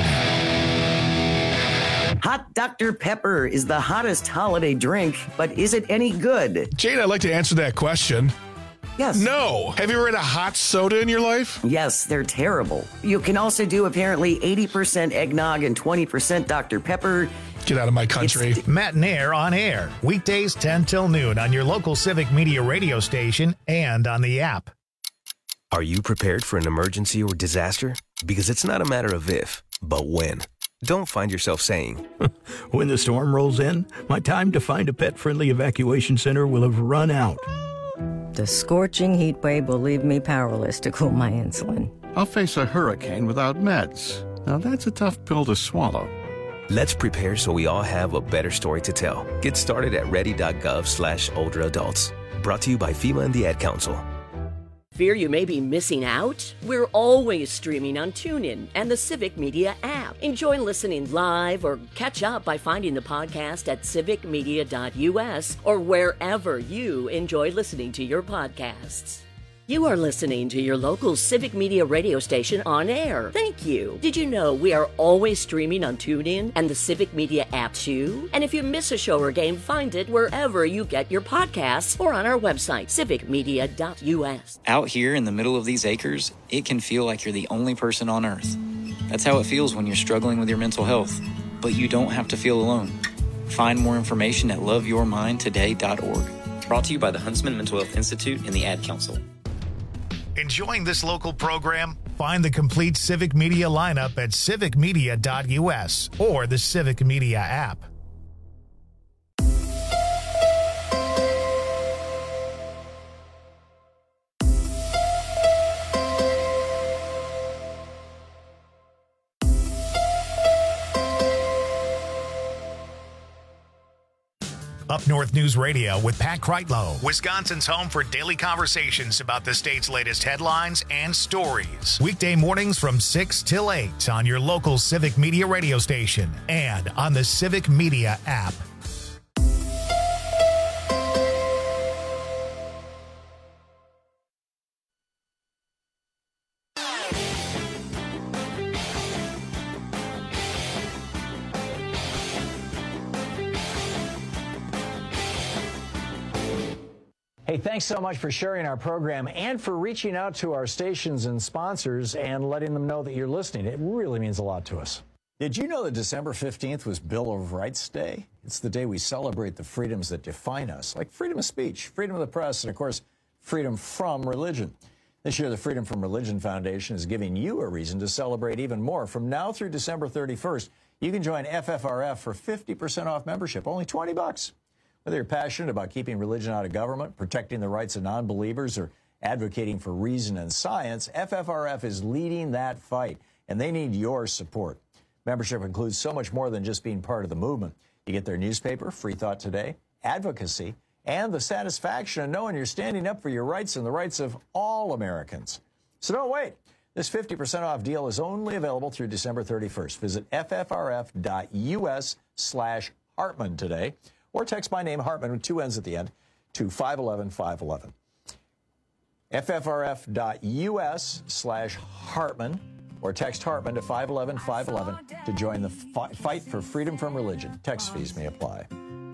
Hot Doctor Pepper is the hottest holiday drink, but is it any good? Jane, I'd like to answer that question. Yes. No. Have you ever had a hot soda in your life? Yes, they're terrible. You can also do apparently eighty percent eggnog and twenty percent Doctor Pepper. Get out of my country. It's Matt Nair on air. Weekdays ten till noon on your local Civic Media radio station and on the app. Are you prepared for an emergency or disaster? Because it's not a matter of if, but when. Don't find yourself saying, when the storm rolls in, my time to find a pet-friendly evacuation center will have run out. The scorching heat wave will leave me powerless to cool my insulin. I'll face a hurricane without meds. Now that's a tough pill to swallow. Let's prepare so we all have a better story to tell. Get started at ready.gov slash older adults. Brought to you by FEMA and the Ad Council. Fear you may be missing out? We're always streaming on TuneIn and the Civic Media app. Enjoy listening live or catch up by finding the podcast at civic media dot u s or wherever you enjoy listening to your podcasts. You are listening to your local Civic Media radio station on air. Thank you. Did you know we are always streaming on TuneIn and the Civic Media app too? And if you miss a show or game, find it wherever you get your podcasts or on our website, civic media dot u s. Out here in the middle of these acres, it can feel like you're the only person on Earth. That's how it feels when you're struggling with your mental health. But you don't have to feel alone. Find more information at love your mind today dot org. Brought to you by the Huntsman Mental Health Institute and the Ad Council. Enjoying this local program? Find the complete Civic Media lineup at civic media dot u s or the Civic Media app. Up North News Radio with Pat Kreitlow, Wisconsin's home for daily conversations about the state's latest headlines and stories. Weekday mornings from six till eight on your local Civic Media radio station and on the Civic Media app. Hey, thanks so much for sharing our program and for reaching out to our stations and sponsors and letting them know that you're listening. It really means a lot to us. Did you know that December fifteenth was Bill of Rights Day? It's the day we celebrate the freedoms that define us, like freedom of speech, freedom of the press, and, of course, freedom from religion. This year, the Freedom from Religion Foundation is giving you a reason to celebrate even more. From now through December thirty-first, you can join F F R F for fifty percent off membership, only twenty bucks. Whether you're passionate about keeping religion out of government, protecting the rights of non-believers, or advocating for reason and science, F F R F is leading that fight, and they need your support. Membership includes so much more than just being part of the movement. You get their newspaper, Free Thought Today, advocacy, and the satisfaction of knowing you're standing up for your rights and the rights of all Americans. So don't wait. This fifty percent off deal is only available through December thirty-first. Visit F F R F dot U S slash Hartman today, or text my name, Hartman, with two N's at the end, to five one one, five one one. F F R F dot U S slash Hartman, or text Hartman to five one one, five one one to join the fi- fight for freedom from religion. Text fees may apply.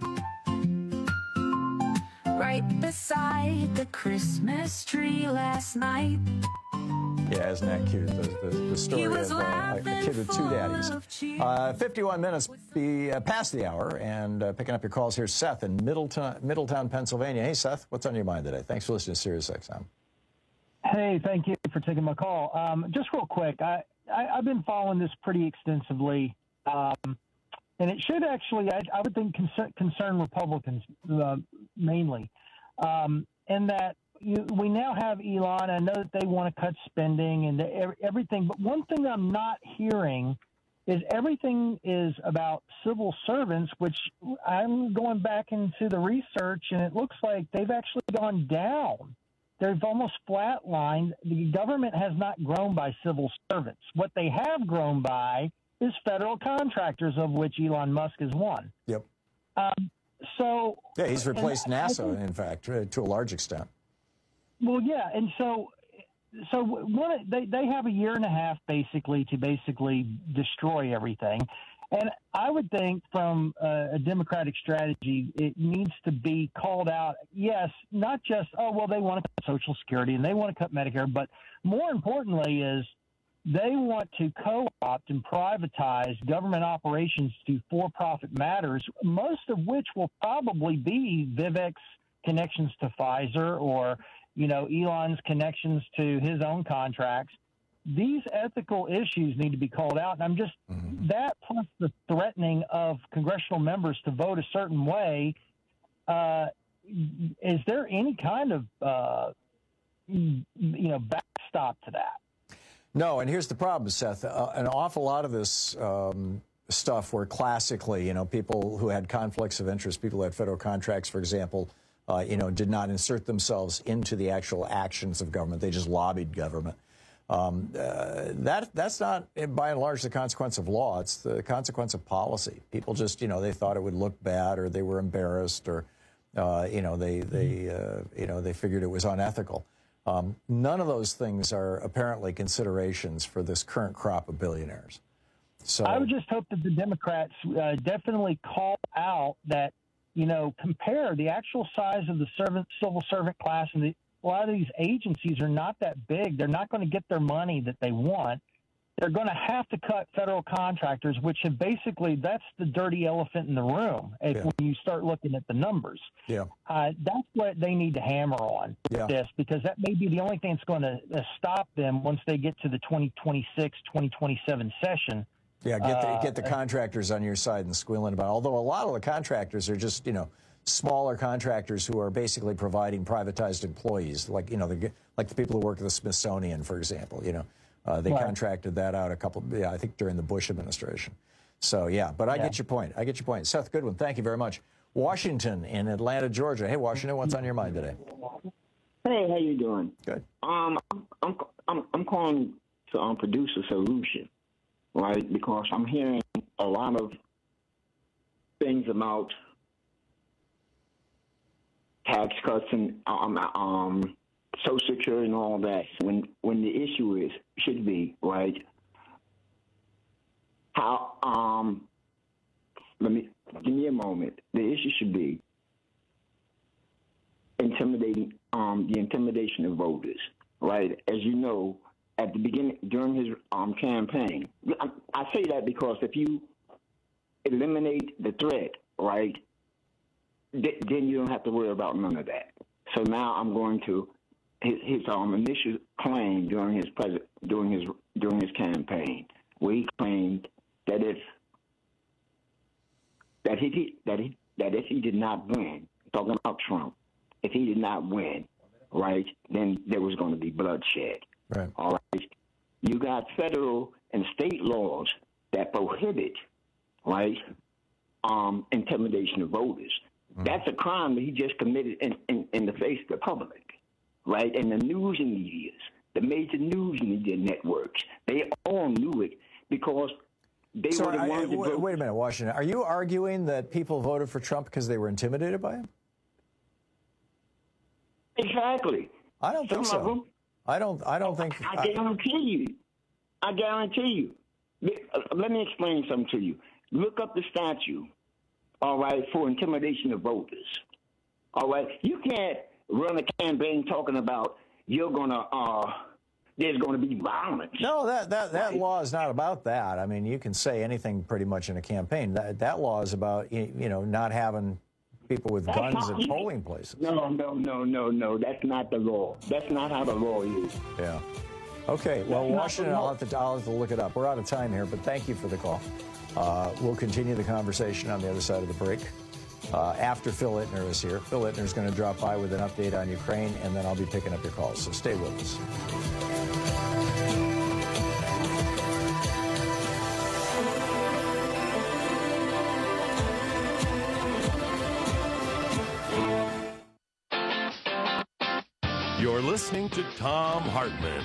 Right beside the Christmas tree last night. Yeah, isn't that cute? The, the, the story of uh, a kid with two daddies. Uh, fifty-one minutes be, uh, past the hour, and uh, picking up your calls. Here's Seth in Middletown, Middletown, Pennsylvania. Hey, Seth, what's on your mind today? Thanks for listening to Sirius X M. Hey, thank you for taking my call. Um, just real quick, I, I, I've been following this pretty extensively, um, and it should actually, I, I would think, concern, concern Republicans uh, mainly, um, in that You, we now have Elon. I know that they want to cut spending and the, everything, but one thing I'm not hearing is everything is about civil servants, which I'm going back into the research, and it looks like they've actually gone down. They've almost flatlined. The government has not grown by civil servants. What they have grown by is federal contractors, of which Elon Musk is one. Yep. Um, so yeah, he's replaced NASA, think, in fact, to a large extent. Well, yeah, and so, so one, they they have a year and a half basically to basically destroy everything, and I would think from a, a Democratic strategy, it needs to be called out. Yes, not just oh well, they want to cut Social Security and they want to cut Medicare, but more importantly is they want to co-opt and privatize government operations to for-profit matters, most of which will probably be Vivek's connections to Pfizer or you know, Elon's connections to his own contracts. These ethical issues need to be called out. And I'm just, mm-hmm. that plus the threatening of congressional members to vote a certain way, uh, is there any kind of, uh, you know, backstop to that? No, and here's the problem, Seth. Uh, an awful lot of this um, stuff were classically, you know, people who had conflicts of interest, people who had federal contracts, for example, uh, you know, did not insert themselves into the actual actions of government. They just lobbied government. Um, uh, that that's not, by and large, the consequence of law. It's the consequence of policy. People just, you know, they thought it would look bad, or they were embarrassed, or, uh, you know, they they uh, you know they figured it was unethical. Um, none of those things are apparently considerations for this current crop of billionaires. So I would just hope that the Democrats uh, definitely call out that, you know, compare the actual size of the servant, civil servant class, and the, a lot of these agencies are not that big. They're not going to get their money that they want. They're going to have to cut federal contractors, which have basically, that's the dirty elephant in the room if, Yeah. when you start looking at the numbers. Yeah. Uh, that's what they need to hammer on Yeah. this, because that may be the only thing that's going to uh, stop them once they get to the twenty twenty-six, twenty twenty-seven session. Yeah, get the, Uh, get the contractors on your side and squealing about it. Although a lot of the contractors are just, you know, smaller contractors who are basically providing privatized employees, like, you know, the, like the people who work at the Smithsonian, for example, you know. Uh, they Right. contracted that out a couple, yeah, I think during the Bush administration. So, yeah, but I Yeah. get your point. I get your point. Seth Goodwin, thank you very much. Washington in Atlanta, Georgia. Hey, Washington, what's on your mind today? Hey, how you doing? Good. Um, I'm I'm I'm calling to um, produce a solution, right? Because I'm hearing a lot of things about tax cuts and um um Social Security and all that. When when the issue is should be right. How um let me give me a moment. The issue should be intimidating um the intimidation of voters, right? As you know, at the beginning during his um campaign, I, I say that because if you eliminate the threat, right, th- then you don't have to worry about none of that. So now I'm going to his, his um initial claim during his pres- during his during his campaign, where he claimed that if that he that he that if he did not win, talking about Trump, if he did not win, right, then there was going to be bloodshed. Right. All right. You got federal and state laws that prohibit, right, um, intimidation of voters. Mm. That's a crime that he just committed in, in, in the face of the public, right? And the news and medias, the major news media networks, they all knew it because they So were the I- ones that wait, voted. wait a minute, Washington. Are you arguing that people voted for Trump because they were intimidated by him? Exactly. I don't think Some of so. them. I don't. I don't think. I guarantee you. I guarantee you. Uh, Let me explain something to you. Look up the statute, all right, for intimidation of voters. All right? You can't run a campaign talking about you're going to, uh, there's going to be violence. No, that that that law is not about that. I mean, you can say anything pretty much in a campaign. That that law is about you you know not having people with That's guns not- at polling places. No, no, no, no, no. That's not the law. That's not how the law is. Yeah. Okay. Well, That's not Washington, the I'll law. have to I'll have to look it up. We're out of time here, but thank you for the call. Uh, we'll continue the conversation on the other side of the break. Uh, after Phil Ittner is here. Phil Ittner is going to drop by with an update on Ukraine, and then I'll be picking up your calls. So stay with us. You're listening to Thom Hartmann.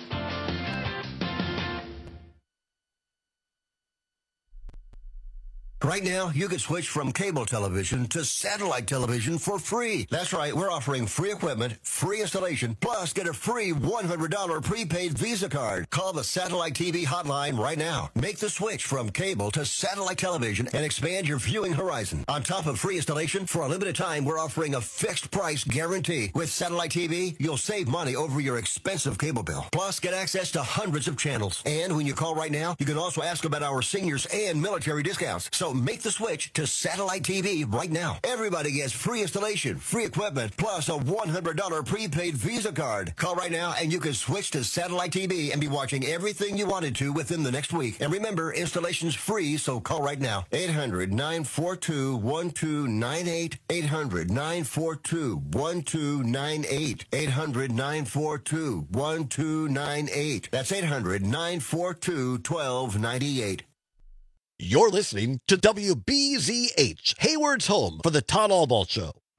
Right now, you can switch from cable television to satellite television for free. That's right, we're offering free equipment, free installation, plus get a free one hundred dollars prepaid Visa card. Call the Satellite T V hotline right now. Make the switch from cable to satellite television and expand your viewing horizon. On top of free installation, for a limited time, we're offering a fixed price guarantee. With Satellite T V, you'll save money over your expensive cable bill. Plus, get access to hundreds of channels. And when you call right now, you can also ask about our seniors and military discounts. So make the switch to Satellite T V right now. Everybody gets free installation, free equipment, plus a one hundred dollars prepaid Visa card. Call right now and you can switch to Satellite T V and be watching everything you wanted to within the next week. And remember, installation's free, so call right now. eight hundred, nine four two, one two nine eight. eight hundred, nine four two, one two nine eight. eight hundred, nine four two, one two nine eight. That's eight hundred, nine four two, one two nine eight. You're listening to W B Z H, Hayward's home for the Todd Albaugh Show.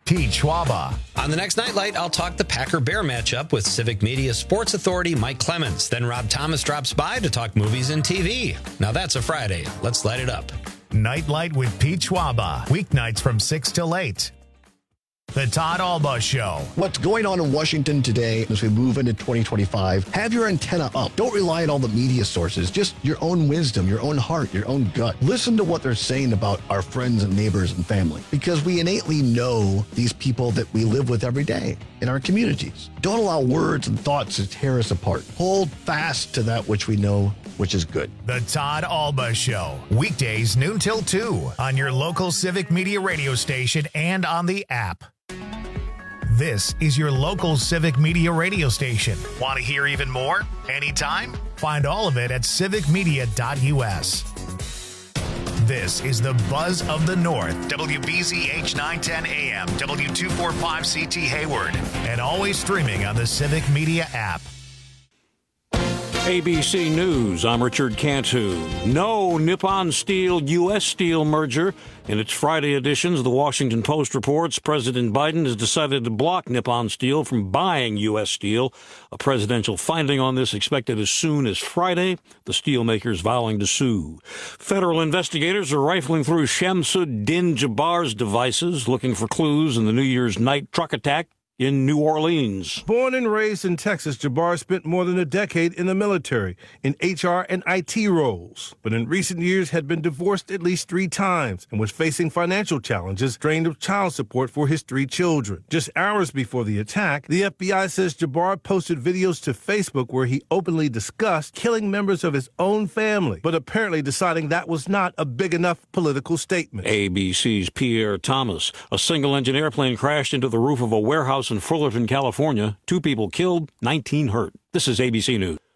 Pete Schwaba. On the next Nightlight, I'll talk the Packer-Bear matchup with Civic Media sports authority Mike Clemens. Then Rob Thomas drops by to talk movies and T V. Now that's a Friday. Let's light it up. Nightlight with Pete Schwaba. Weeknights from six till eight. The Todd Alba Show. What's going on in Washington today as we move into twenty twenty-five? Have your antenna up. Don't rely on all the media sources. Just your own wisdom, your own heart, your own gut. Listen to what they're saying about our friends and neighbors and family, because we innately know these people that we live with every day in our communities. Don't allow words and thoughts to tear us apart. Hold fast to that which we know, which is good. The Todd Alba Show. Weekdays noon till two on your local Civic Media radio station and on the app. This is your local Civic Media radio station. Want to hear even more? Anytime? Find all of it at civic media dot u s. This is the Buzz of the North, W B Z H nine ten A M, W two forty-five C T Hayward, and always streaming on the Civic Media app. A B C News, I'm Richard Cantu. No Nippon Steel U S Steel merger. In its Friday editions, the Washington Post reports President Biden has decided to block Nippon Steel from buying U S Steel. A presidential finding on this expected as soon as Friday, the steelmakers vowing to sue. Federal investigators are rifling through Shamsuddin Jabbar's devices, looking for clues in the New Year's night truck attack in New Orleans. Born and raised in Texas, Jabbar spent more than a decade in the military, in H R and I T roles, but in recent years had been divorced at least three times and was facing financial challenges, drained of child support for his three children. Just hours before the attack, the F B I says Jabbar posted videos to Facebook where he openly discussed killing members of his own family, but apparently deciding that was not a big enough political statement. A B C's Pierre Thomas. A single-engine airplane crashed into the roof of a warehouse in Fullerton, California. Two people killed, nineteen hurt. This is A B C News.